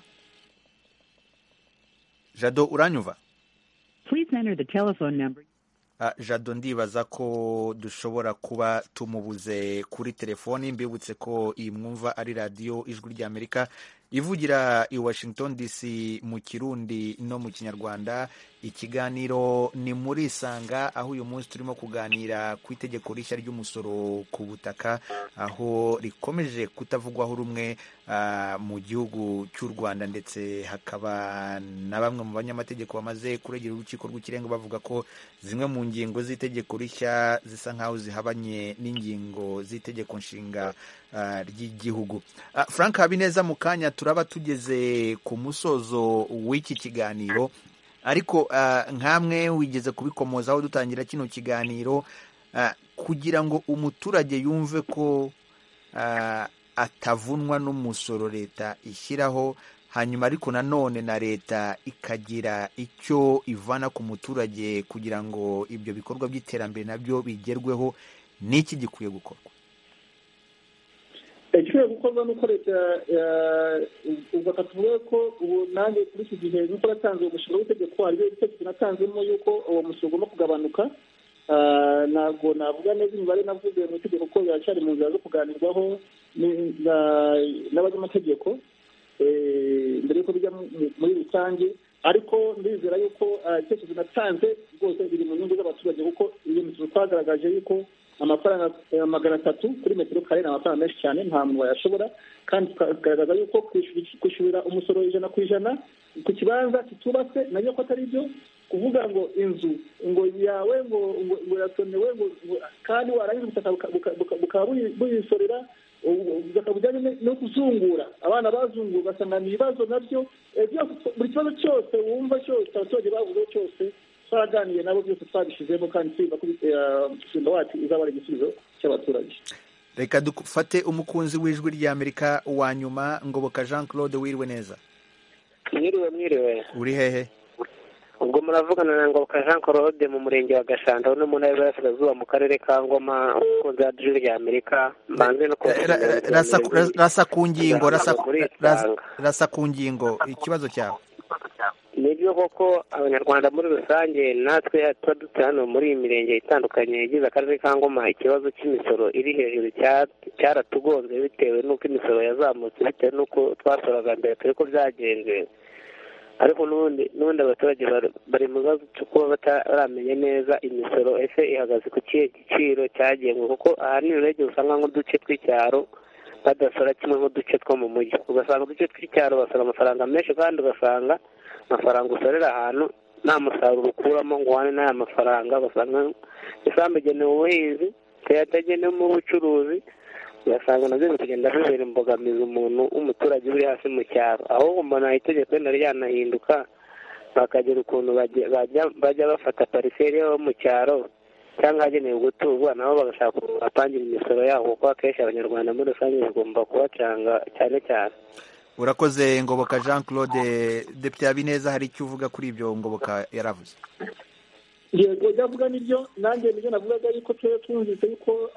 Jado, uranyumva? Please enter the telephone number. Jado, ndibaza ko dushobora kuba tumubuze kuri telefoni. Mbibutse ko iyi mwumva ari radiyo ijwi rya Amerika ivugira i Washington D C mu Kirundi no mu Kinyarwanda. Ikiganiro ni muri Isanga, aho uyu munsi turimo kuganira ku itegeko rishya ry'umusoro ku butaka, aho rikomeje kutavugwaho rumwe uh, mu gihugu cy'u Rwanda, ndetse hakaba na bamwe mu banyamategeko bamaze kuregera urukiko rw'ikirenga bavuga ko zimwe mu ngingo z'itegeko rishya zisa nkaho zihabanye n'ingingo z'itegeko nshinga uh, ry'igihugu. Uh, Frank Habineza, mu kanya turaba tugeze ku musozo w'iki kiganiro, ariko uh, nkamwe wigeze kubikomozaho dutangira kino kiganiro, uh, kugira ngo umuturage yumve ko uh, atavunwa n'umusoro leta ishyiraho, hanyuma ariko nanone na leta ikagira icyo ivana ku muturage kugira ngo ibyo bikorwa by'iterambere nabyo bigerweho, n'iki gikwiye gukorwa? Ikwiye gukorwa nuko leta ubwo tuvuge ko ubu nanjye kuri iki gihe nuko yatanze umushinga w'itegeko, hari ibitekerezo natanzemo yuko uwo musoro ugomba kugabanuka. Ntabwo navuga neza imibare navuze mu itegeko ko biracyari mu nzira zo kuganirwaho n'abanyamategeko mbere yuko bijya muri rusange, ariko ndizera yuko ibitekerezo natanze rwose biri mu nyungu z'abaturage, kuko iyo misoro twagaragaje yuko amafaranga magana atatu kuri metero kare ni amafaranga menshi cyane, nta muntu wayashobora, kandi tukagaragaza yuko kwishyurira umusoro ijana ku ijana ku kibanza kitubatse nabyo ko atari byo, kuvuga ngo inzu ngo yawe ngo ngo yatonewe ngo kandi warangiza ubutaka bukaba buyisorera ubutaka bujyanye no kuzungura abana bazungura ugasanga ni ibibazo nabyo buri kibazo cyose wumva cyose abaturage bavuzeho cyose twaraganiye nabo byose twabishizemo kandi twiga ko umushinga wacu uzaba ari igisubizo cy'abaturage. Reka dufate umukunzi w'ijwi ry'Amerika wa nyuma Ngoboka Jean Claude, wiriwe neza. Mwiriwe mwiriwe. Uri hehe? Ubwo muravugana na Ngoboka Jean Claude mu murenge wa Gashanda no mu ntara y'Iburasirazuba mu karere ka Ngoma umukunzi wa ijwi ry'Amerika. Mbanze no rasa ku ngingo rasa ku ngingo ikibazo cyawe. Nibyo koko abanyarwanda muri rusange natwe tuba dute hano muri iyi mirenge itandukanye igize akarere ka Ngoma ikibazo cy'imisoro iri hejuru cyaratugonze bitewe n'uko imisoro yazamutse bitewe n'uko twasoraga mbere turi ko byagenze, ariko n'ubundi n'ubundi abaturage bari mu bibazo cyo kuba bataramenya neza imisoro ese ihagaze ku kihe giciro cyagenwe, kuko ahanini urebye usanga nk'uduce tw'icyaro badasora kimwe nk'uduce two mu mujyi, ugasanga uduce tw'icyaro basora amafaranga menshi kandi ugasanga amafaranga usorera ahantu nta musaruro ukuramo ngo uhane n'aya mafaranga, ugasanga isambu igenewe ubuhinzi yatagenewe mu bucuruzi, ugasanga nabyo bikagenda bibera imbogamizi umuntu w'umuturage uri hasi mu cyaro. Ahubwo mbona itegeko wenda ryanahinduka bakagira ukuntu bajya bafata pariseri yo mu cyaro cyangwa hagenewe guturwa nabo bagashaka bapangira imisoro yabo, kuko akenshi abanyarwanda muri rusange bigomba kubacanga cyane cyane. Urakoze Ngoboka Jean Claude. Depite Habineza, hari icyo uvuga kuri ibyo Ngoboka yaravuze? Yego, ndavuga nibyo, nanjye nibyo navugaga yuko twere twumvise yuko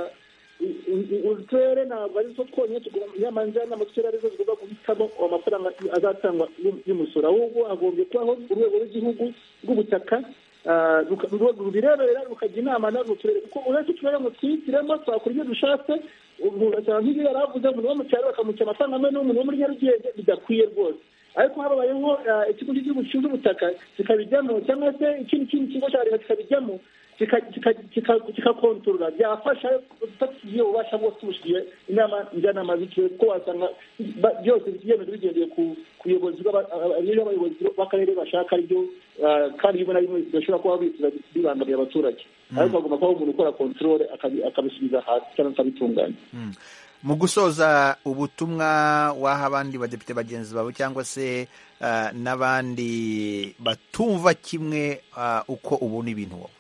uturere ntabwo ari zo twonyine nyamanza n'amaturere arizo zigomba guhitamo amafaranga azatangwa y'umusoro, ahubwo hagombye kubaho urwego rw'igihugu rw'ubutaka rubireberera rukajya inama n'urwo turere, kuko uretse uturere ngo twihitiremo twakora ibyo dushatse ugasanga nk'ibyo yari avuze umuntu wo mu cyaro bakamuca amafaranga amwe n'umuntu wo muri Nyarugenge bidakwiye rwose. Ariko habayeho ikigo cy'igihugu gishinzwe ubutaka kikabijyamo cyangwa se ikindi kindi kigo cya leta kikabijyamo kikakontorora, byafasha tutasigiye ububasha bwose tubushigiye inama njyanama z'uturere, kuko wasanga byose ibyemezo bigendeye ku buyobozi bw'abayobozi b'akarere bashaka aribyo, kandi rimwe na rimwe bidashobora kuba bibangamiye abaturage. Ariko hagomba kubaho umuntu ukora kontorore akabisubiza hasi cyangwa akabitunganya. Mu gusoza ubutumwa waha abandi badepite bagenzi bawe cyangwa se n'abandi batumva kimwe uko ubona ibintu wowe?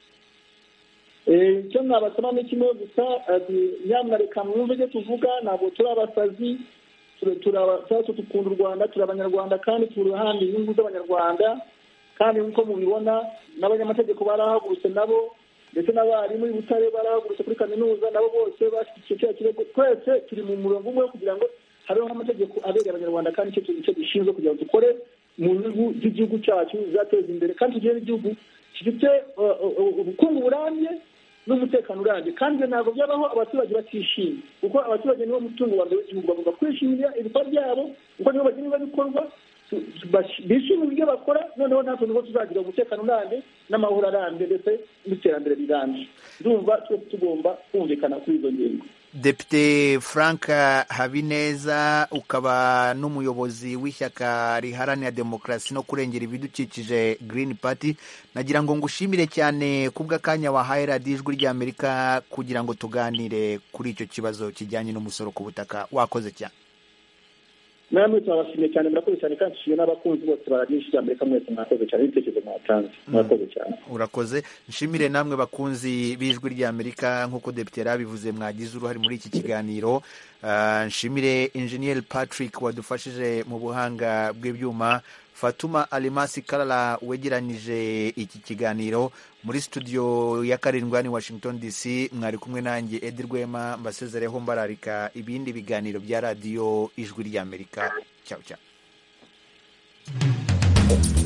Icyo nabasaba ni kimwe gusa, nyamuneka mwumve ibyo tuvuga, ntabwo turi abasazi, dukunda u Rwanda, turi abanyarwanda kandi turi ahandi inyungu z'abanyarwanda, kandi nk'uko mubibona n'abanyamategeko barahagurutse nabo, ndetse n'abarimu i Butare barahagurutse kuri kaminuza nabo bose bashyigikiye cya kirego. Twese turi mu murongo umwe kugira ngo habeho amategeko abereye abanyarwanda, kandi icyo kintu gishinzwe kugira ngo dukore mu nyungu z'igihugu cyacu zateza imbere, kandi tugire n'igihugu gifite ubukungu burambye n'umutekano urambye. Kandi ntabwo byabaho abaturage batishimye, kuko abaturage nibo mutungo wa mbere w'igihugu, bagomba kwishimira ibikorwa byabo kuko nibo bagira ibikorwa bishimira ibyo bakora, noneho natwe nibo tuzagira umutekano urambye n'amahoro arambye ndetse n'iterambere rirambye. Ndumva twese tugomba kumvikana kuri izo ngingo. Depite Frank Habineza, ukaba n'umuyobozi w'ishyaka riharanira demokarasi no kurengera ibidukikije Green Party, nagira ngo ngushimire cyane kubw'akanya wahaye radiyo ijwi ry'Amerika kugira ngo tuganire kuri icyo kibazo kijyanye n'umusoro ku butaka. Wakoze cyane. Namwe turabashimiye cyane, murakoze cyane, kandi tushimiye n'abakunzi bose baradiyo ijwi ry'Amerika, mwese mwakoze cyane, ibitekerezo mwatanze, murakoze cyane. Urakoze. Nshimire namwe bakunzi b'ijwi ry'Amerika, nk'uko Depite yarabivuze mwagize uruhare muri iki kiganiro. Nshimire Engineer Patrick wadufashije mu buhanga bw'ibyuma, Fatuma Alimasi Kalala wegeranije iki kiganiro. Muri studio ya karindwi hano Washington D C mwari kumwe nanjye Edi Rwema, mbasezereho mbararika ibindi biganiro bya radiyo ijwi ry'Amerika. Ciao ciao.